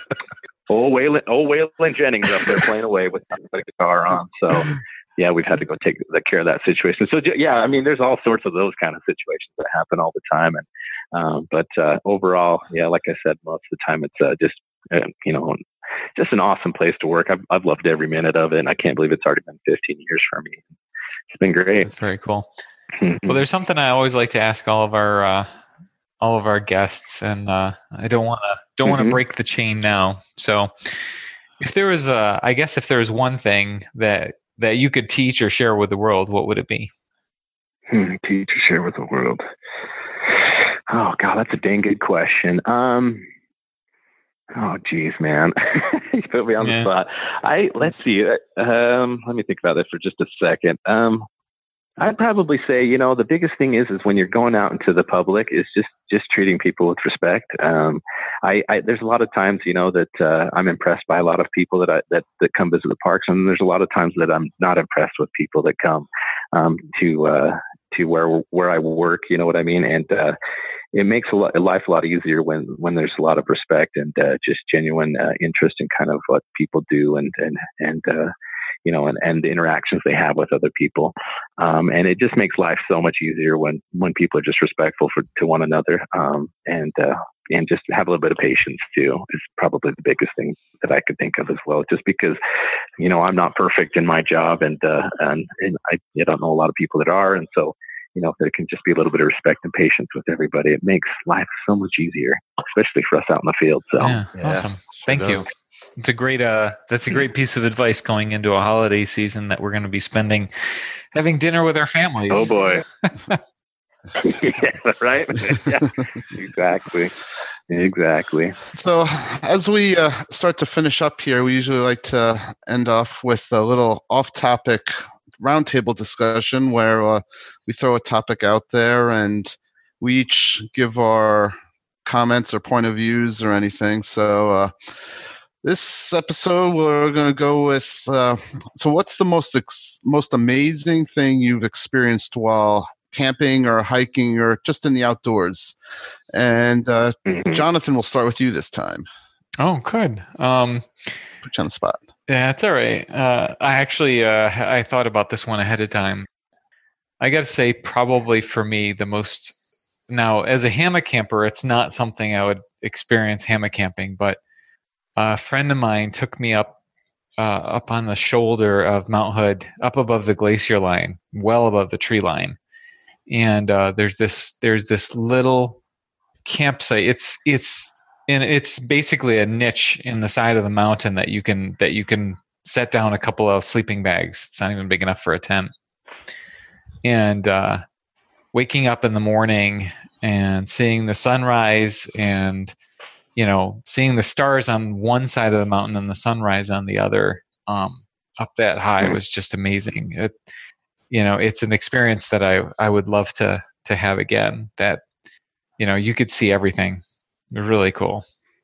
Old Waylon, old Waylon Jennings up there playing away with a guitar on. So, yeah, we've had to go take the care of that situation. So, yeah, I mean, there's all sorts of those kind of situations that happen all the time. And um, but uh, overall, yeah, like I said, most of the time it's uh, just uh, you know, just an awesome place to work. I've I've loved every minute of it, and I can't believe it's already been fifteen years for me. It's been great. That's very cool. Well, there's something I always like to ask all of our uh, all of our guests, and uh, I don't want to don't want to Mhm. break the chain now. So, if there was a, I guess if there was one thing that that you could teach or share with the world, what would it be? Hmm, teach or share with the world. Oh God, that's a dang good question. Um, oh geez, man, you put me on Yeah. the spot. I let's see. uh, Um, let me think about this for just a second. Um, I'd probably say, you know, the biggest thing is is when you're going out into the public is just just treating people with respect. Um, I, I there's a lot of times, you know, that uh, I'm impressed by a lot of people that I that that come visit the parks, and there's a lot of times that I'm not impressed with people that come um, to uh, to where where I work. You know what I mean? And uh, it makes a lot, life a lot easier when when there's a lot of respect and uh, just genuine uh, interest in kind of what people do and and and uh, you know and, and the interactions they have with other people. Um, and it just makes life so much easier when when people are just respectful for to one another. Um, and uh, and just have a little bit of patience too is probably the biggest thing that I could think of as well. Just because, you know, I'm not perfect in my job, and uh, and, and I, I don't know a lot of people that are, and so, you know, if there can just be a little bit of respect and patience with everybody, it makes life so much easier, especially for us out in the field. So, yeah, Yeah, awesome. sure Thank does. you. It's a great, uh, that's a great piece of advice going into a holiday season that we're going to be spending, having dinner with our families. oh boy. Yeah, right? Yeah, exactly. Exactly. So, as we uh, start to finish up here, we usually like to end off with a little off-topic roundtable discussion where uh, we throw a topic out there and we each give our comments or point of views or anything. So, uh, this episode we're going to go with. Uh, so, what's the most ex- most amazing thing you've experienced while camping or hiking or just in the outdoors? And uh, Mhm. Jonathan, we'll start with you this time. Oh, good. Um, Put you on the spot. Yeah, it's all right. Uh, I actually uh, I thought about this one ahead of time. I got to say, probably for me, the most now as a hammock camper, it's not something I would experience hammock camping, but a friend of mine took me up uh, up on the shoulder of Mount Hood, up above the glacier line, well above the tree line, and uh, there's this there's this little campsite. It's it's and it's basically a niche in the side of the mountain that you can that you can set down a couple of sleeping bags. It's not even big enough for a tent. And uh, waking up in the morning and seeing the sunrise, and you know, seeing the stars on one side of the mountain and the sunrise on the other, um, up that high was just amazing. It, you know, it's an experience that I I would love to to have again. That, you know, you could see everything. It was really cool.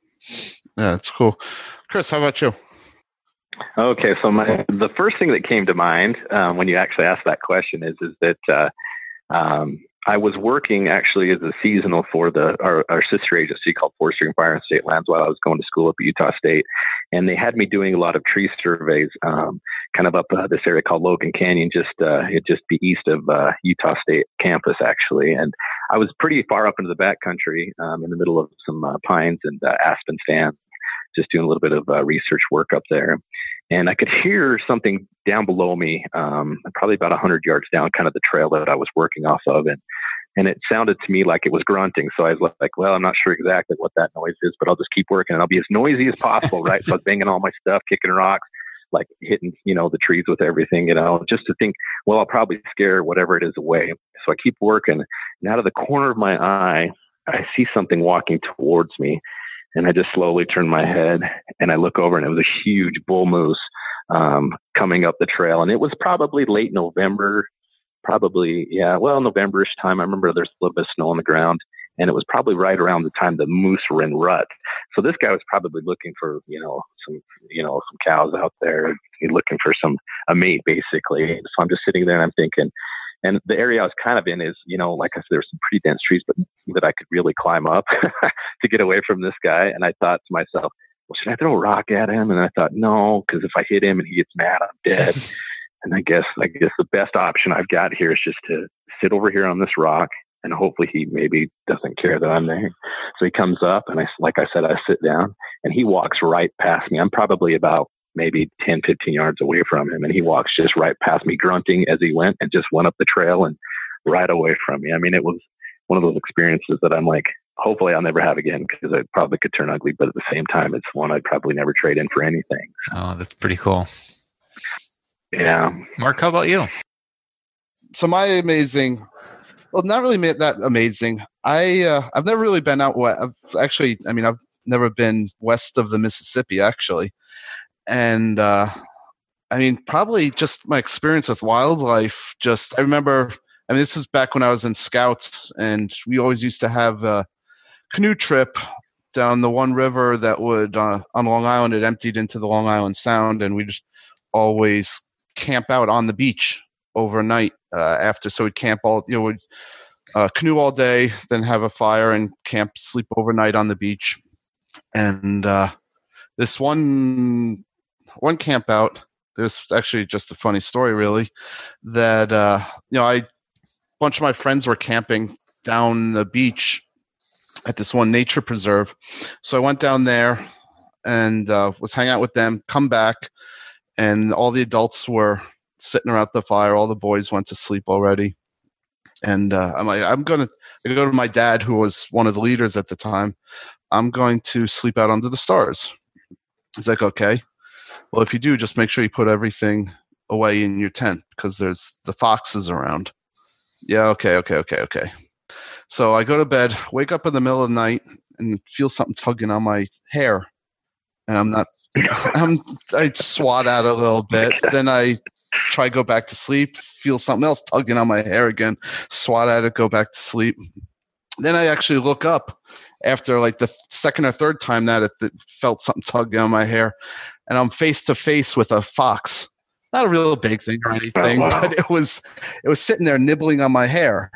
Yeah, it's cool. Chris, how about you? Okay, so my the first thing that came to mind um, when you actually asked that question is is that uh, um, I was working actually as a seasonal for the our, our sister agency called Forestry and Fire and State Lands while I was going to school up at Utah State, and they had me doing a lot of tree surveys, um, kind of up uh, this area called Logan Canyon, just uh, it just be east of uh, Utah State campus actually, and I was pretty far up into the backcountry, um, in the middle of some uh, pines and uh, aspen stands, just doing a little bit of uh, research work up there. And I could hear something down below me, um, probably about one hundred yards down, kind of the trail that I was working off of. And and it sounded to me like it was grunting. So I was like, well, I'm not sure exactly what that noise is, but I'll just keep working and I'll be as noisy as possible, right? So I was banging all my stuff, kicking rocks, like hitting, you know, the trees with everything, you know, just to think, well, I'll probably scare whatever it is away. So I keep working. And out of the corner of my eye, I see something walking towards me. And I just slowly turn my head and I look over, and it was a huge bull moose um, coming up the trail. And it was probably late November, probably, yeah, well, November-ish time. I remember there's a little bit of snow on the ground, and it was probably right around the time the moose were in rut. So this guy was probably looking for, you know, some, you know, some cows out there, looking for some, a mate basically. So I'm just sitting there and I'm thinking, and the area I was kind of in is, you know, like I said, there's some pretty dense trees, but that I could really climb up to get away from this guy. And I thought to myself, well, should I throw a rock at him? And I thought, no, because if I hit him and he gets mad, I'm dead. And I guess, I guess the best option I've got here is just to sit over here on this rock, and hopefully he maybe doesn't care that I'm there. So he comes up, and I, like I said, I sit down, and he walks right past me. I'm probably about maybe ten, fifteen yards away from him. And he walks just right past me, grunting as he went, and just went up the trail and right away from me. I mean, it was one of those experiences that I'm like, hopefully I'll never have again, because it probably could turn ugly, but at the same time, it's one I'd probably never trade in for anything. Oh, that's pretty cool. Yeah. Mark, how about you? So my amazing, well, not really ma- that amazing. I uh, I've never really been out west. I've actually, I mean, I've never been west of the Mississippi actually, and uh, I mean, probably just my experience with wildlife. Just I remember, I mean, this is back when I was in Scouts, and we always used to have a canoe trip down the one river that would uh, on Long Island. It emptied into the Long Island Sound, and we just always camp out on the beach overnight uh, after. So we'd camp all, you know, we'd uh, canoe all day, then have a fire and camp, sleep overnight on the beach. And uh, this one one camp out, there's actually just a funny story, really, that uh, you know, I a bunch of my friends were camping down the beach at this one nature preserve. So I went down there and uh, was hanging out with them, come back, and all the adults were sitting around the fire. All the boys went to sleep already. And uh, I'm like, I'm going to go to my dad, who was one of the leaders at the time. I'm going to sleep out under the stars. He's like, okay. Well, if you do, just make sure you put everything away in your tent because there's the foxes around. Yeah, okay, okay, okay, okay. So I go to bed, wake up in the middle of the night, and feel something tugging on my hair. And I'm not, I'm, I swat at it a little bit. Then I try to go back to sleep, feel something else tugging on my hair again, swat at it, go back to sleep. Then I actually look up after like the second or third time that it, it felt something tugging on my hair, and I'm face to face with a fox. Not a real big thing or anything, oh, wow. but it was it was sitting there nibbling on my hair.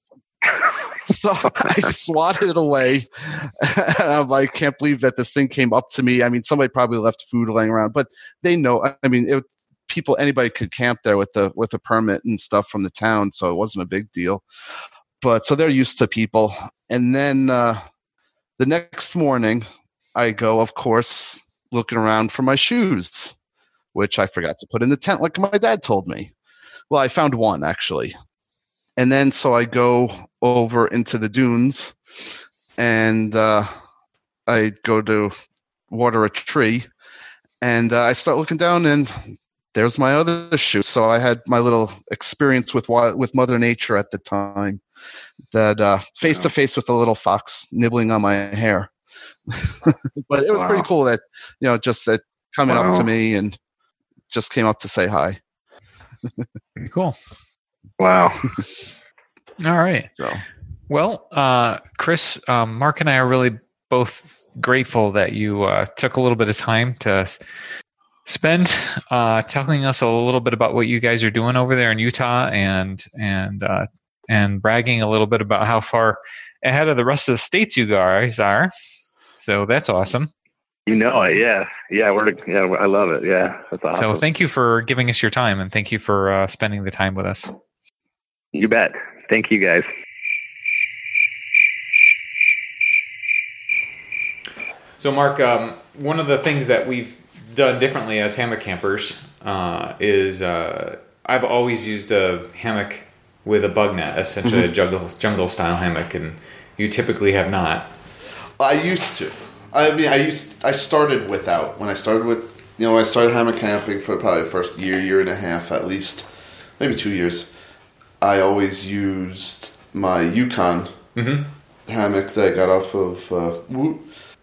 So I swatted it away. And I'm like, can't believe that this thing came up to me. I mean, somebody probably left food laying around, but they know. I mean, it, people, anybody could camp there with the with a permit and stuff from the town, so it wasn't a big deal. But so they're used to people. And then uh, the next morning, I go, of course, looking around for my shoes, which I forgot to put in the tent like my dad told me. Well, I found one, actually. And then so I go over into the dunes, and uh, I go to water a tree, and uh, I start looking down, and there's my other shoe. So I had my little experience with with Mother Nature at the time, that uh, face to face with a little fox nibbling on my hair. But it was wow. pretty cool that, you know, just that coming wow. up to me and just came up to say hi. Pretty cool. Wow. All right. So. Well, uh, Chris, um, Mark and I are really both grateful that you uh, took a little bit of time to s- spend uh, telling us a little bit about what you guys are doing over there in Utah, and and uh, and bragging a little bit about how far ahead of the rest of the states you guys are. So that's awesome. You know it, yeah, yeah. We're yeah, I love it. Yeah, that's awesome. So thank you for giving us your time, and thank you for uh, spending the time with us. You bet. Thank you, guys. So, Mark, um, one of the things that we've done differently as hammock campers uh, is uh, I've always used a hammock with a bug net, essentially mm-hmm. a jungle jungle style hammock, and you typically have not. I used to. I mean, I used. I started without. When I started with, you know, I started hammock camping for probably the first year, year and a half at least, maybe two years. I always used my Yukon mm-hmm. hammock that I got off of uh, Woot,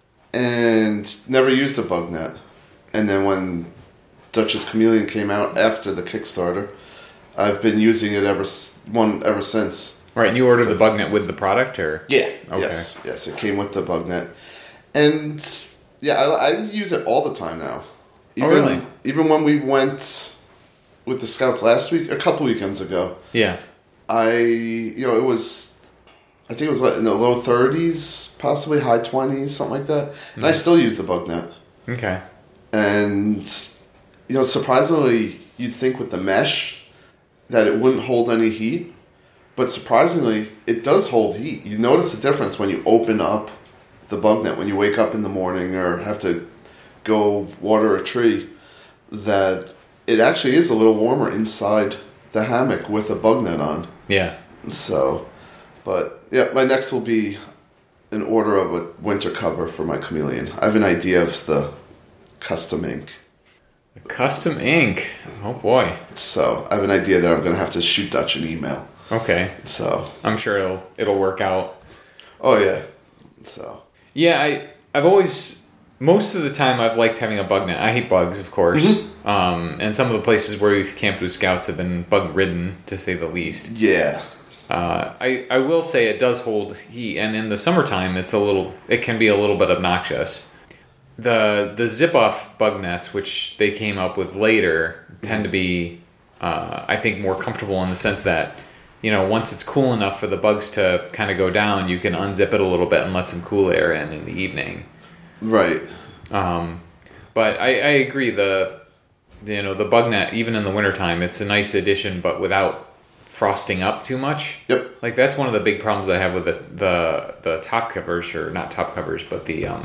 and never used a bug net. And then when Dutch's Chameleon came out after the Kickstarter, I've been using it ever one ever since. Right, and you ordered so, the bug net with the product, or yeah, okay. yes, yes, it came with the bug net, and yeah, I, I use it all the time now. Even, oh, really? Even when we went with the Scouts last week, a couple weekends ago. Yeah. I, you know, it was, I think it was in the low thirties, possibly high twenties, something like that. And mm. I still use the bug net. Okay. And, you know, surprisingly, you'd think with the mesh that it wouldn't hold any heat. But surprisingly, it does hold heat. You notice the difference when you open up the bug net, when you wake up in the morning or have to go water a tree, that it actually is a little warmer inside the hammock with a bug net on. Yeah. So, but yeah, my next will be an order of a winter cover for my Chameleon. I have an idea of the custom ink. Custom ink? Oh boy. So, I have an idea that I'm going to have to shoot Dutch an email. Okay. So, I'm sure it'll it'll work out. Oh yeah. So. Yeah, I I've always most of the time I've liked having a bug net. I hate bugs, of course. Mm-hmm. Um, and some of the places where we've camped with Scouts have been bug ridden, to say the least. Yeah. Uh, I, I will say it does hold heat, and in the summertime it's a little it can be a little bit obnoxious. The the zip off bug nets, which they came up with later, tend to be uh, I think, more comfortable in the sense that, you know, once it's cool enough for the bugs to kind of go down, you can unzip it a little bit and let some cool air in in the evening. Right. Um, but I, I agree. The you know the bug net, even in the wintertime, it's a nice addition, but without frosting up too much. Yep. Like that's one of the big problems I have with the the, the top covers, or not top covers, but the um,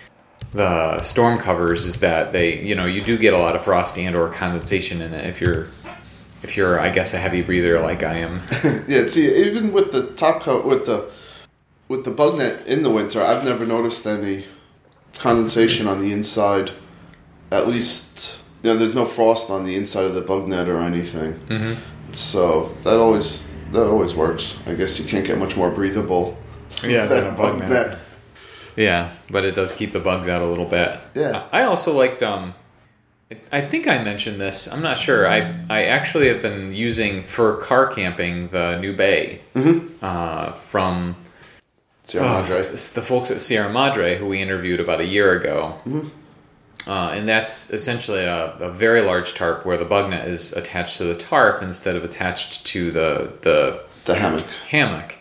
the storm covers, is that they you know you do get a lot of frost and or condensation in it if you're if you're I guess a heavy breather like I am. Yeah. See, even with the top coat with the with the bug net in the winter, I've never noticed any condensation on the inside. At least, you know, there's no frost on the inside of the bug net or anything. Mm-hmm. So that always that always works. I guess you can't get much more breathable. Yeah, than a bug bug net. net. Yeah, but it does keep the bugs out a little bit. Yeah. I also liked, um, I think I mentioned this, I'm not sure. I I actually have been using, for car camping, the Nubé Mm-hmm. uh, from Sierra uh, Madre. it's the folks at Sierra Madre who we interviewed about a year ago. Mm-hmm. Uh, and that's essentially a, a very large tarp where the bug net is attached to the tarp instead of attached to the the The hammock. hammock.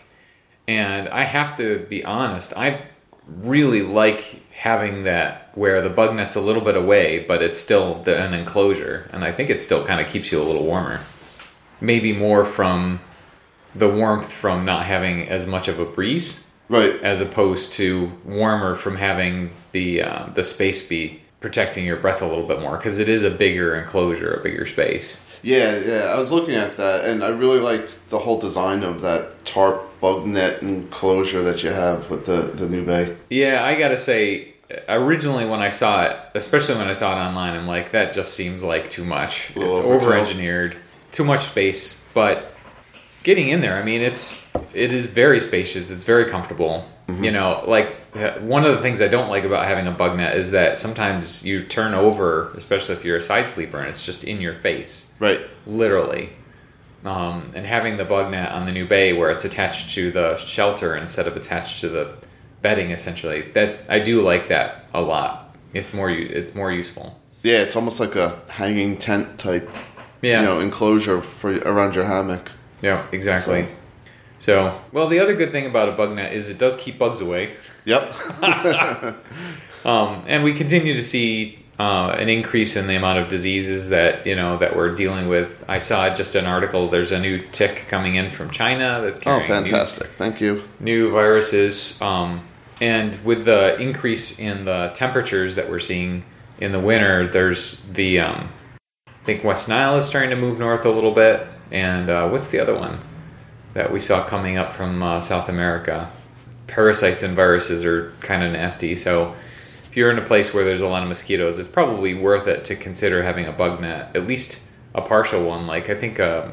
And I have to be honest, I really like having that where the bug net's a little bit away, but it's still the, an enclosure, and I think it still kind of keeps you a little warmer. Maybe more from the warmth from not having as much of a breeze, Right. as opposed to warmer from having the uh, the space be protecting your breath a little bit more, because it is a bigger enclosure, a bigger space. Yeah, yeah. I was looking at that, and I really like the whole design of that tarp bug net enclosure that you have with the the Nubé. Yeah, I gotta say, originally when I saw it, especially when I saw it online, I'm like, that just seems like too much. A little It's overkill. over-engineered, too much space. But getting in there, I mean, it's it is very spacious. It's very comfortable. Mm-hmm. You know, like one of the things I don't like about having a bug net is that sometimes you turn over, especially if you're a side sleeper, and it's just in your face, Right. literally. Um, and having the bug net on the Nubé where it's attached to the shelter instead of attached to the bedding, essentially, that I do like that a lot. It's more u- it's more useful. Yeah, it's almost like a hanging tent type, Yeah. you know, enclosure for around your hammock. Yeah, exactly. So- So, well, the other good thing about a bug net is it does keep bugs away. Yep. Um, and we continue to see uh, an increase in the amount of diseases that you know that we're dealing with. I saw just an article. There's a new tick coming in from China that's Oh, carrying new- fantastic! Thank you. new viruses. Um, and with the increase in the temperatures that we're seeing in the winter, there's the um, I think West Nile is starting to move north a little bit. And uh, what's the other one that we saw coming up from uh, South America? Parasites and viruses are kind of nasty. So if you're in a place where there's a lot of mosquitoes, it's probably worth it to consider having a bug net, at least a partial one. Like I think uh,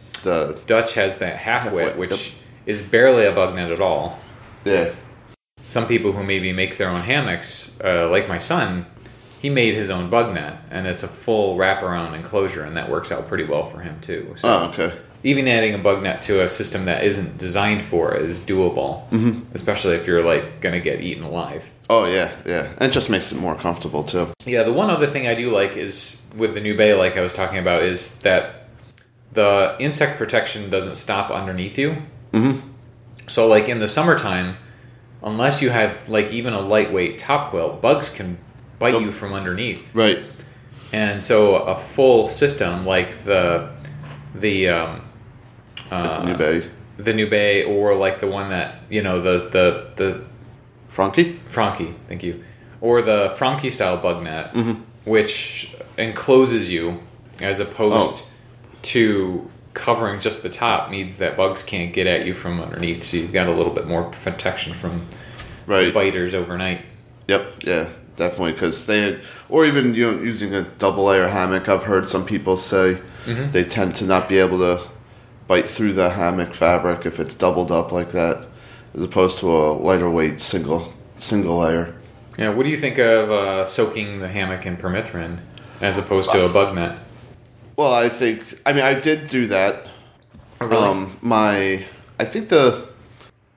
The Dutch has that half-wit, Half-wit, which yep. is barely a bug net at all. yeah. Some people who maybe make their own hammocks, uh, like my son, he made his own bug net, and it's a full wraparound enclosure, and that works out pretty well for him too. So Oh, okay. even adding a bug net to a system that isn't designed for it is doable, mm-hmm. especially if you're like going to get eaten alive. Oh yeah, yeah. And it just makes it more comfortable too. Yeah, the one other thing I do like is with the Nubé, like I was talking about, is that the insect protection doesn't stop underneath you. Mm-hmm. So like in the summertime, unless you have like even a lightweight top quilt, bugs can bite Yep. you from underneath. Right. And so a full system like the the um, uh, With the Nubé. the Nubé, or like the one that you know the the the Frankie? Frankie, thank you, or the Frankie style bug net, Mm-hmm. which encloses you as opposed Oh. to covering just the top, means that bugs can't get at you from underneath. So you've got a little bit more protection from Right. biters overnight. Yep. Yeah. Definitely, because they had, or even you know, using a double layer hammock. I've heard some people say Mhm. they tend to not be able to bite through the hammock fabric if it's doubled up like that, as opposed to a lighter weight single single layer. Yeah, what do you think of uh, soaking the hammock in permethrin as opposed to a bug net? Well, I think I mean I did do that. Oh, really? Um, my I think the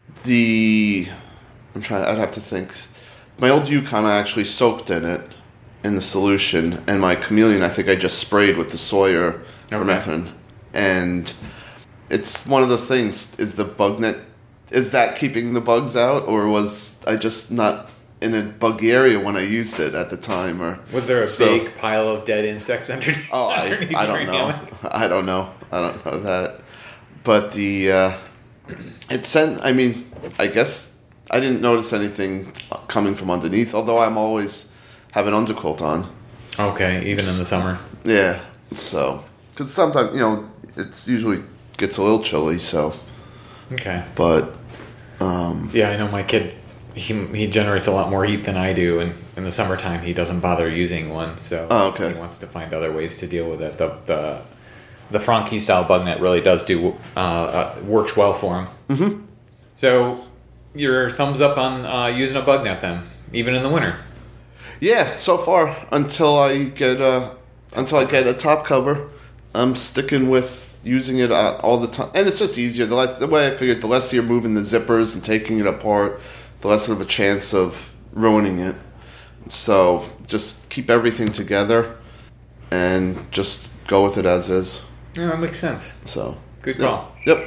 the I'm trying. I'd have to think. My old Yukon I actually soaked in it, in the solution, and my chameleon, I think I just sprayed with the Sawyer permethrin, and it's one of those things. Is the bug net, is that keeping the bugs out, or was I just not in a buggy area when I used it at the time? Or Was there a so, big pile of dead insects underneath? Oh, I, underneath I your don't know. hammock? I don't know. I don't know that. But the uh, it sent. I mean, I guess I didn't notice anything coming from underneath. Although I'm always have an underquilt on. Okay, even in the summer. Yeah. So, because sometimes, you know, it's usually gets a little chilly. So, Okay. but um, Yeah, I know my kid. He he generates a lot more heat than I do, and in the summertime he doesn't bother using one. So Oh, okay. he wants to find other ways to deal with it. The the the Franke style bug net really does do uh, uh, works well for him. Mm-hmm. So your thumbs up on uh, using a bug net then, even in the winter. yeah. So far, until I get a until I get a top cover, I'm sticking with using it uh, all the time, and it's just easier. The, le- the way I figured, the less you're moving the zippers and taking it apart, the less of a chance of ruining it. So just keep everything together and just go with it as is. Yeah, that makes sense. So Good yep. call. Yep.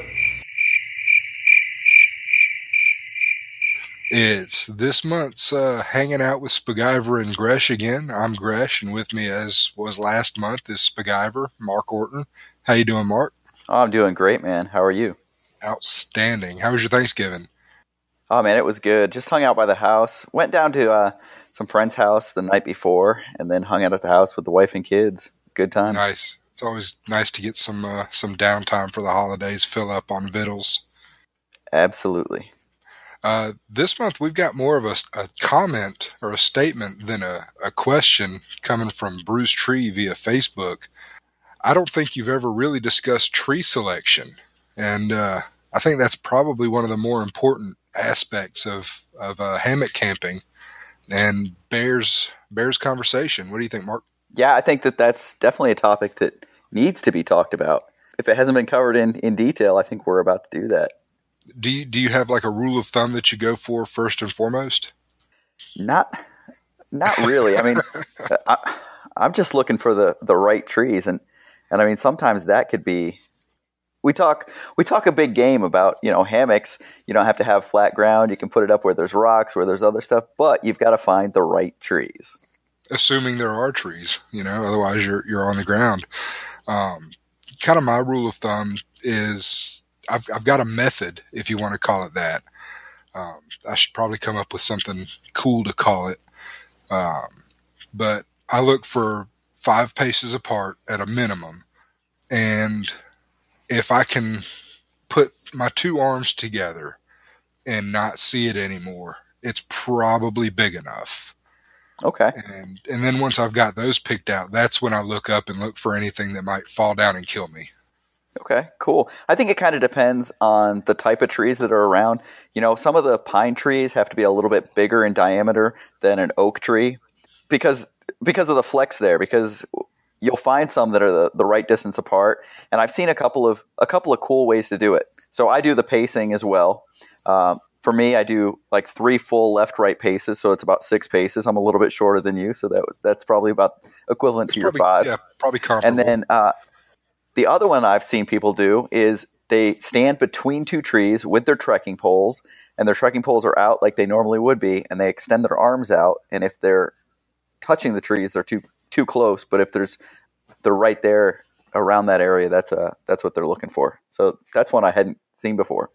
It's this month's uh, Hanging Out with Spaguyver and Gresh again. I'm Gresh, and with me, as was last month, is Spaguyver, Mark Orton. How you doing, Mark? Oh, I'm doing great, man. How are you? Outstanding. How was your Thanksgiving? Oh, man, it was good. Just hung out by the house. Went down to uh, some friend's house the night before, and then hung out at the house with the wife and kids. Good time. Nice. It's always nice to get some uh, some downtime for the holidays, fill up on vittles. Absolutely. Uh, this month, we've got more of a, a comment or a statement than a, a question coming from Bruce Tree via Facebook. I don't think you've ever really discussed tree selection, and uh, I think that's probably one of the more important aspects of, of uh, hammock camping and bears bears conversation. What do you think, Mark? Yeah, I think that that's definitely a topic that needs to be talked about. If it hasn't been covered in, in detail, I think we're about to do that. Do you, do you have like a rule of thumb that you go for first and foremost? Not not really. I mean, I, I'm just looking for the, the right trees. And, and I mean, sometimes that could be... We talk we talk a big game about, you know, hammocks. You don't have to have flat ground. You can put it up where there's rocks, where there's other stuff. But you've got to find the right trees. Assuming there are trees, you know, otherwise you're you're on the ground. Um, kind of my rule of thumb is I've I've got a method, if you want to call it that. Um, I should probably come up with something cool to call it. Um, but I look for five paces apart at a minimum, and if I can put my two arms together and not see it anymore, it's probably big enough. Okay. And and then once I've got those picked out, that's when I look up and look for anything that might fall down and kill me. Okay, cool. I think it kind of depends on the type of trees that are around. You know, some of the pine trees have to be a little bit bigger in diameter than an oak tree because because of the flex there, because you'll find some that are the, the right distance apart. And I've seen a couple of a couple of cool ways to do it. So I do the pacing as well. Um, for me, I do like three full left-right paces, so it's about six paces. I'm a little bit shorter than you, so that that's probably about equivalent It's to probably, your five. Yeah, probably comparable. And then uh, the other one I've seen people do is they stand between two trees with their trekking poles, and their trekking poles are out like they normally would be, and they extend their arms out. And if they're touching the trees, they're too too close. But if there's they're right there around that area, that's a that's what they're looking for. So that's one I hadn't seen before.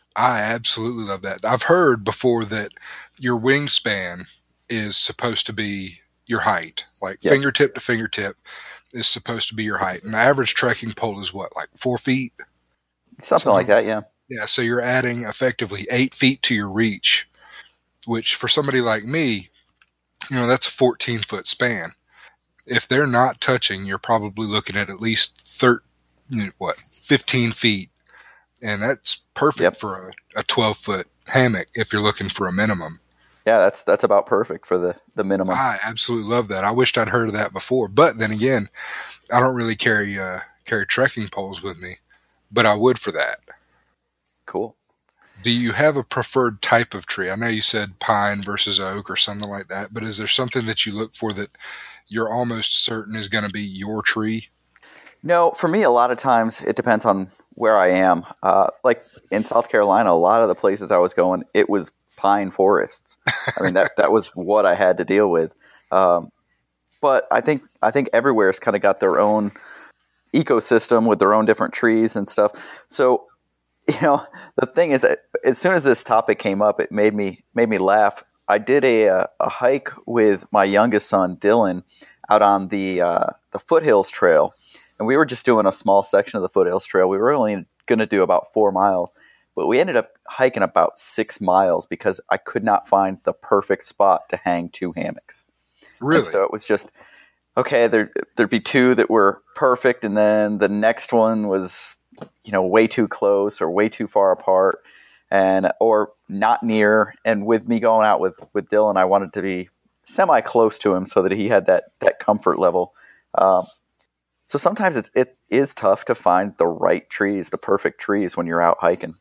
I absolutely love that. I've heard before that your wingspan is supposed to be your height, like Yep. fingertip to fingertip is supposed to be your height. And the average trekking pole is what, like four feet? Something So- like that, yeah. Yeah, so you're adding effectively eight feet to your reach, which for somebody like me, you know, that's a fourteen foot span. If they're not touching, you're probably looking at at least thirteen, you know, what, fifteen feet. And that's perfect Yep. for a, a twelve foot hammock if you're looking for a minimum. Yeah, that's that's about perfect for the, the minimum. I absolutely love that. I wished I'd heard of that before. But then again, I don't really carry uh, carry trekking poles with me, but I would for that. Cool. Do you have a preferred type of tree? I know you said pine versus oak or something like that, but is there something that you look for that you're almost certain is going to be your tree? No, for me, a lot of times it depends on where I am. Uh, like in South Carolina, a lot of the places I was going, it was pine forests. I mean, that that was what I had to deal with. Um, but I think I think everywhere's kind of got their own ecosystem with their own different trees and stuff. So, you know, the thing is that as soon as this topic came up, it made me made me laugh. I did a a, a hike with my youngest son, Dylan, out on the uh, the Foothills Trail. And we were just doing a small section of the Foothills Trail. We were only going to do about four miles, but we ended up hiking about six miles because I could not find the perfect spot to hang two hammocks. Really? And so it was just, okay, there, there'd be two that were perfect, and then the next one was, you know, way too close or way too far apart, and or not near. And with me going out with, with Dylan, I wanted to be semi-close to him so that he had that, that comfort level. Um, So sometimes it's, it is tough to find the right trees, the perfect trees when you're out hiking.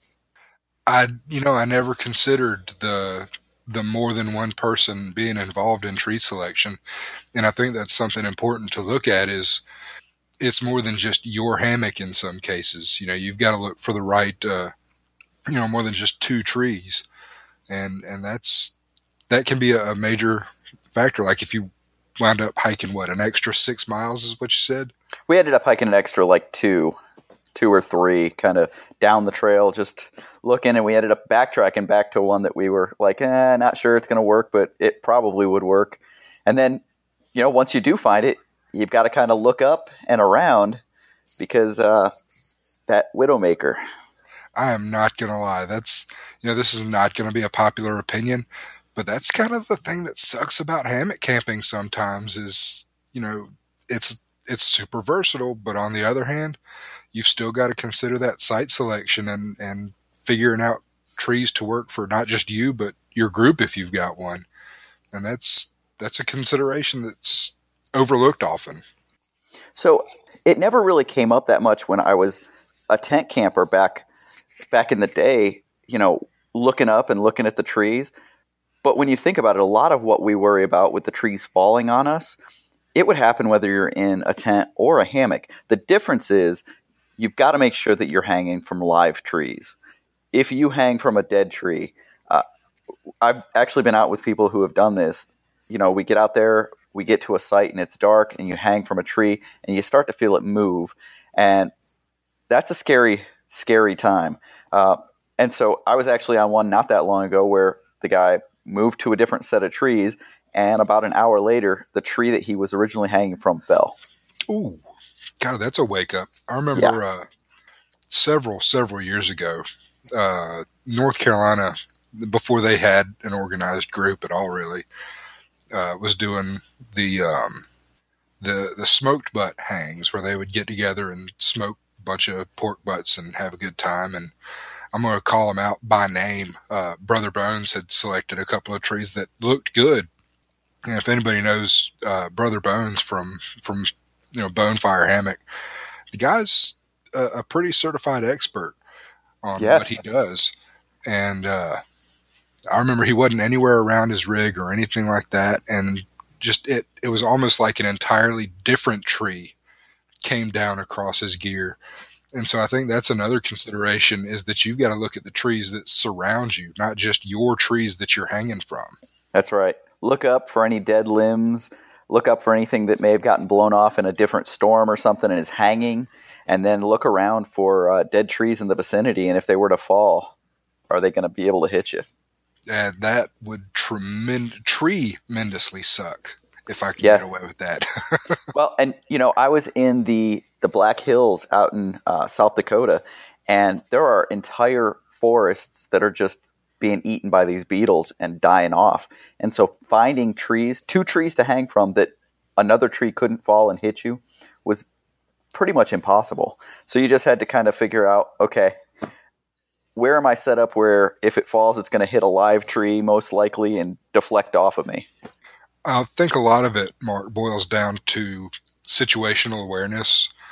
I, you know, I never considered the the more than one person being involved in tree selection, and I think that's something important to look at. Is it's more than just your hammock in some cases. You know, you've got to look for the right, uh, you know, more than just two trees, and and that's that can be a, a major factor. Like if you wound up hiking what, an extra six miles is what you said. We ended up hiking an extra like two, two or three kind of down the trail, just looking, and we ended up backtracking back to one that we were like, eh, not sure it's going to work, but it probably would work. And then, you know, once you do find it, you've got to kind of look up and around because uh, that Widowmaker. I am not going to lie. That's, you know, this is not going to be a popular opinion, but that's kind of the thing that sucks about hammock camping sometimes is, you know, it's, it's super versatile, but on the other hand, you've still got to consider that site selection and, and figuring out trees to work for not just you, but your group if you've got one. And that's, that's a consideration that's overlooked often. So it never really came up that much when I was a tent camper back, back in the day, you know, looking up and looking at the trees. But when you think about it, a lot of what we worry about with the trees falling on us, it would happen whether you're in a tent or a hammock. The difference is you've got to make sure that you're hanging from live trees. If you hang from a dead tree, uh, I've actually been out with people who have done this. You know, we get out there, we get to a site and it's dark and you hang from a tree and you start to feel it move. And that's a scary, scary time. Uh, and so I was actually on one not that long ago where the guy moved to a different set of trees, and about an hour later, the tree that he was originally hanging from fell. Ooh, God, that's a wake up. I remember Yeah. uh, several, several years ago, uh, North Carolina, before they had an organized group at all, really, uh, was doing the um, the the smoked butt hangs where they would get together and smoke a bunch of pork butts and have a good time. And I'm going to call them out by name. Uh, Brother Bones had selected a couple of trees that looked good. And if anybody knows uh, Brother Bones from, from you know, Bonefire Hammock, the guy's a, a pretty certified expert on Yeah. what he does. And uh, I remember he wasn't anywhere around his rig or anything like that. And just it, it was almost like an entirely different tree came down across his gear. And so I think that's another consideration is that you've got to look at the trees that surround you, not just your trees that you're hanging from. That's right. Look up for any dead limbs. Look up for anything that may have gotten blown off in a different storm or something and is hanging. And then look around for uh, dead trees in the vicinity. And if they were to fall, are they going to be able to hit you? And that would tremend- tremendously suck if I could Yeah. get away with that. Well, and, you know, I was in the, the Black Hills out in uh, South Dakota, and there are entire forests that are just being eaten by these beetles and dying off. And so finding trees, two trees to hang from that another tree couldn't fall and hit you was pretty much impossible. So you just had to kind of figure out, okay, where am I set up where if it falls, it's going to hit a live tree most likely and deflect off of me? I think a lot of it, Mark, boils down to situational awareness.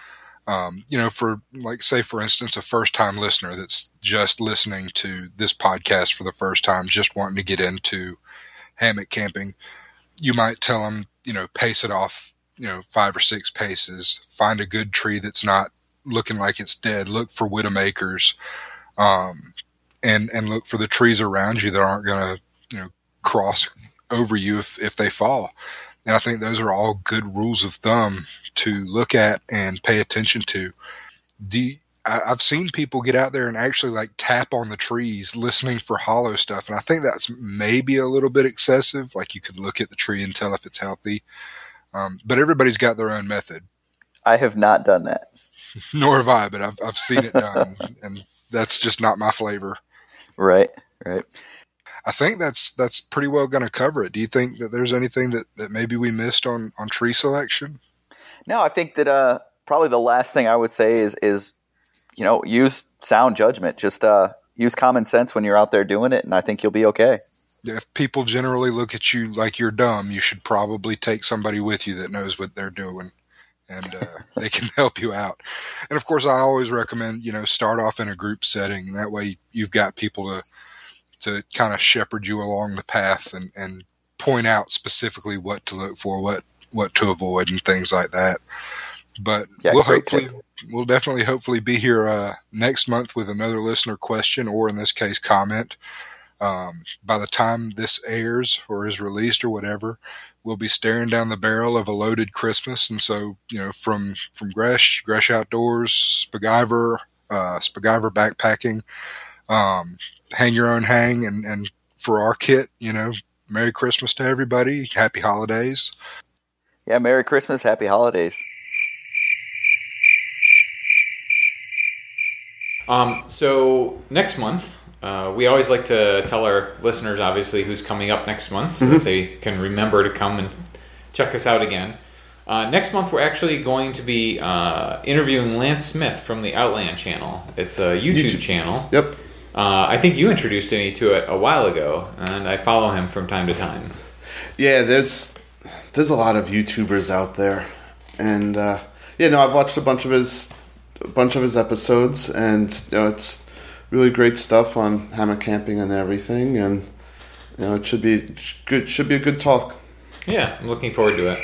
Um, you know, for like, say, for instance, a first time listener that's just listening to this podcast for the first time, just wanting to get into hammock camping, you might tell them, you know, pace it off, you know, five or six paces, find a good tree that's not looking like it's dead, look for widowmakers, um, and, and look for the trees around you that aren't going to, you know, cross over you if, if they fall. And I think those are all good rules of thumb to look at and pay attention to. Do you, I, I've seen people get out there and actually like tap on the trees listening for hollow stuff. And I think that's maybe a little bit excessive. Like you could look at the tree and tell if it's healthy. Um, but everybody's got their own method. I have not done that. Nor have I, but I've, I've seen it done. And that's just not my flavor. Right, right. I think that's that's pretty well going to cover it. Do you think that there's anything that, that maybe we missed on, on tree selection? No, I think that uh, probably the last thing I would say is, is you know, use sound judgment. Just uh, use common sense when you're out there doing it, and I think you'll be okay. If people generally look at you like you're dumb, you should probably take somebody with you that knows what they're doing, and uh, they can help you out. And, of course, I always recommend, you know, start off in a group setting. That way you've got people to to kind of shepherd you along the path and, and point out specifically what to look for, what, what to avoid and things like that. But yeah, we'll hopefully, tip. we'll definitely hopefully be here uh, next month with another listener question, or in this case, comment. Um, by the time this airs or is released or whatever, we'll be staring down the barrel of a loaded Christmas. And so, you know, from, from Gresh, Gresh Outdoors, Spaguyver, uh, Spaguyver Backpacking, um, Hang Your Own Hang, and, and for our kit, you know, Merry Christmas to everybody. Happy holidays. Yeah, Merry Christmas. Happy holidays. Um, so next month, uh, we always like to tell our listeners, obviously, who's coming up next month, so Mm-hmm. that they can remember to come and check us out again. Uh, next month, we're actually going to be uh, interviewing Lance Smith from the Outland channel. It's a YouTube, YouTube. channel. Yep. Uh, I think you introduced me to it a while ago, and I follow him from time to time. Yeah, there's there's a lot of YouTubers out there, and uh, yeah, no, I've watched a bunch of his a bunch of his episodes, and you know, it's really great stuff on hammock camping and everything, and you know, it should be good. Should be a good talk. Yeah, I'm looking forward to it.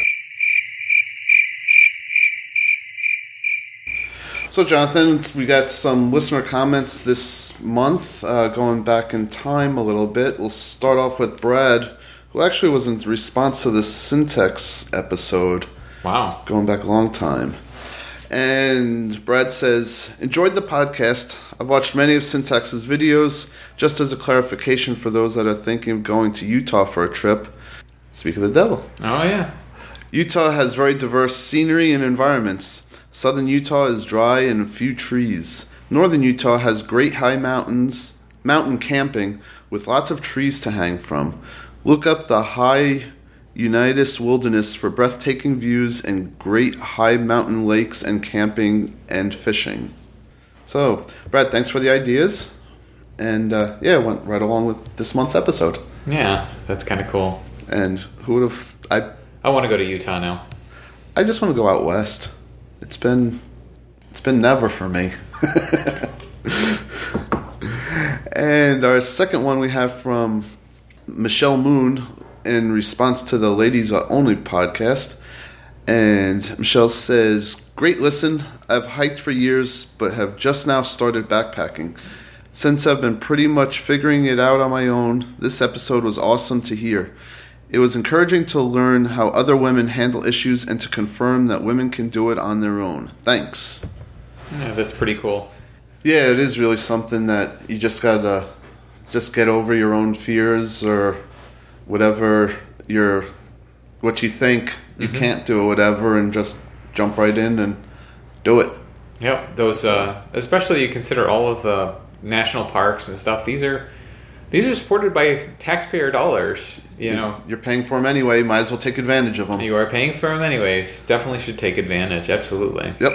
So, Jonathan, we got some listener comments this month, uh, going back in time a little bit. We'll start off with Brad, who actually was in response to the Syntax episode. Wow. Going back a long time. And Brad says, enjoyed the podcast. I've watched many of Syntax's videos. Just as a clarification for those that are thinking of going to Utah for a trip, speak of the devil. Oh, yeah. Utah has very diverse scenery and environments. Southern Utah is dry and few trees. Northern Utah has great high mountains, mountain camping with lots of trees to hang from. Look up the High Unitas Wilderness for breathtaking views and great high mountain lakes and camping and fishing. So, Brad, thanks for the ideas. And uh, yeah, went right along with this month's episode. Yeah, that's kind of cool. And who would have... I I want to go to Utah now. I just want to go out west. It's been it's been never for me. And our second one we have from Michelle Moon in response to the Ladies Only podcast. And Michelle says, great listen. I've hiked for years but have just now started backpacking. Since I've been pretty much figuring it out on my own, this episode was awesome to hear. It was encouraging to learn how other women handle issues and to confirm that women can do it on their own. Thanks. Yeah, that's pretty cool. Yeah, it is really something that you just gotta just get over your own fears or whatever your what you think you Mm-hmm. can't do or whatever, and just jump right in and do it. Yep, those, uh, especially you consider all of the national parks and stuff, these are These are supported by taxpayer dollars, you know. You're paying for them anyway, might as well take advantage of them. You are paying for them anyways. Definitely should take advantage, absolutely. Yep.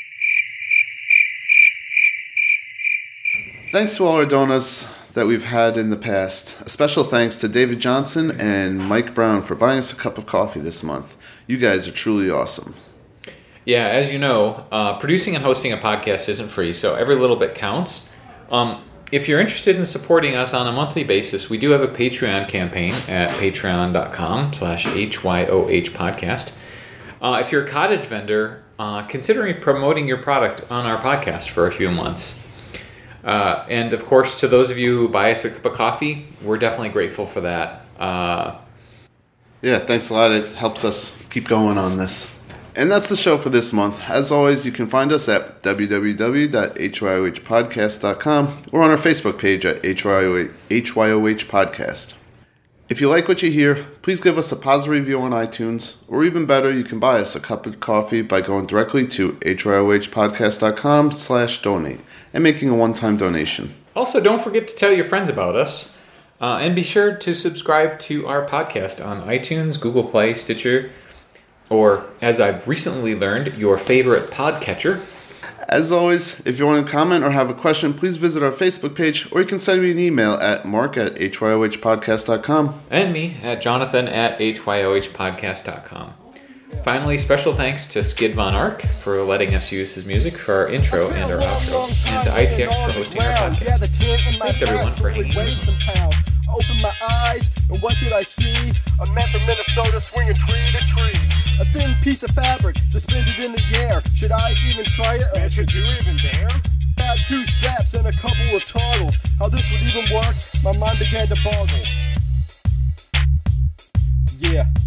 Thanks to all our donors that we've had in the past. A special thanks to David Johnson and Mike Brown for buying us a cup of coffee this month. You guys are truly awesome. Yeah, as you know, uh, producing and hosting a podcast isn't free, so every little bit counts. Um, if you're interested in supporting us on a monthly basis, we do have a Patreon campaign at patreon.com slash HYOH podcast. Uh, if you're a cottage vendor, uh, considering promoting your product on our podcast for a few months. Uh, and of course, to those of you who buy us a cup of coffee, we're definitely grateful for that. Uh, yeah, thanks a lot. It helps us keep going on this. And that's the show for this month. As always, you can find us at w w w dot h y o h podcast dot com or on our Facebook page at H Y O H Podcast. If you like what you hear, please give us a positive review on iTunes, or even better, you can buy us a cup of coffee by going directly to H Y O H podcast dot com slash donate and making a one-time donation. Also, don't forget to tell your friends about us, uh, and be sure to subscribe to our podcast on iTunes, Google Play, Stitcher, or, as I've recently learned, your favorite podcatcher. As always, if you want to comment or have a question, please visit our Facebook page, or you can send me an email at mark at H Y O H podcast dot com. And me at jonathan at H Y O H podcast dot com. Finally, special thanks to Skid Von Ark for letting us use his music for our intro and our outro, and to I T X for hosting our podcast. Thanks everyone for hanging with us. Open my eyes, and what did I see? A man from Minnesota swinging tree to tree. A thin piece of fabric suspended in the air. Should I even try it? Or should you even dare? Had two straps and a couple of toggles. How this would even work, my mind began to boggle. Yeah.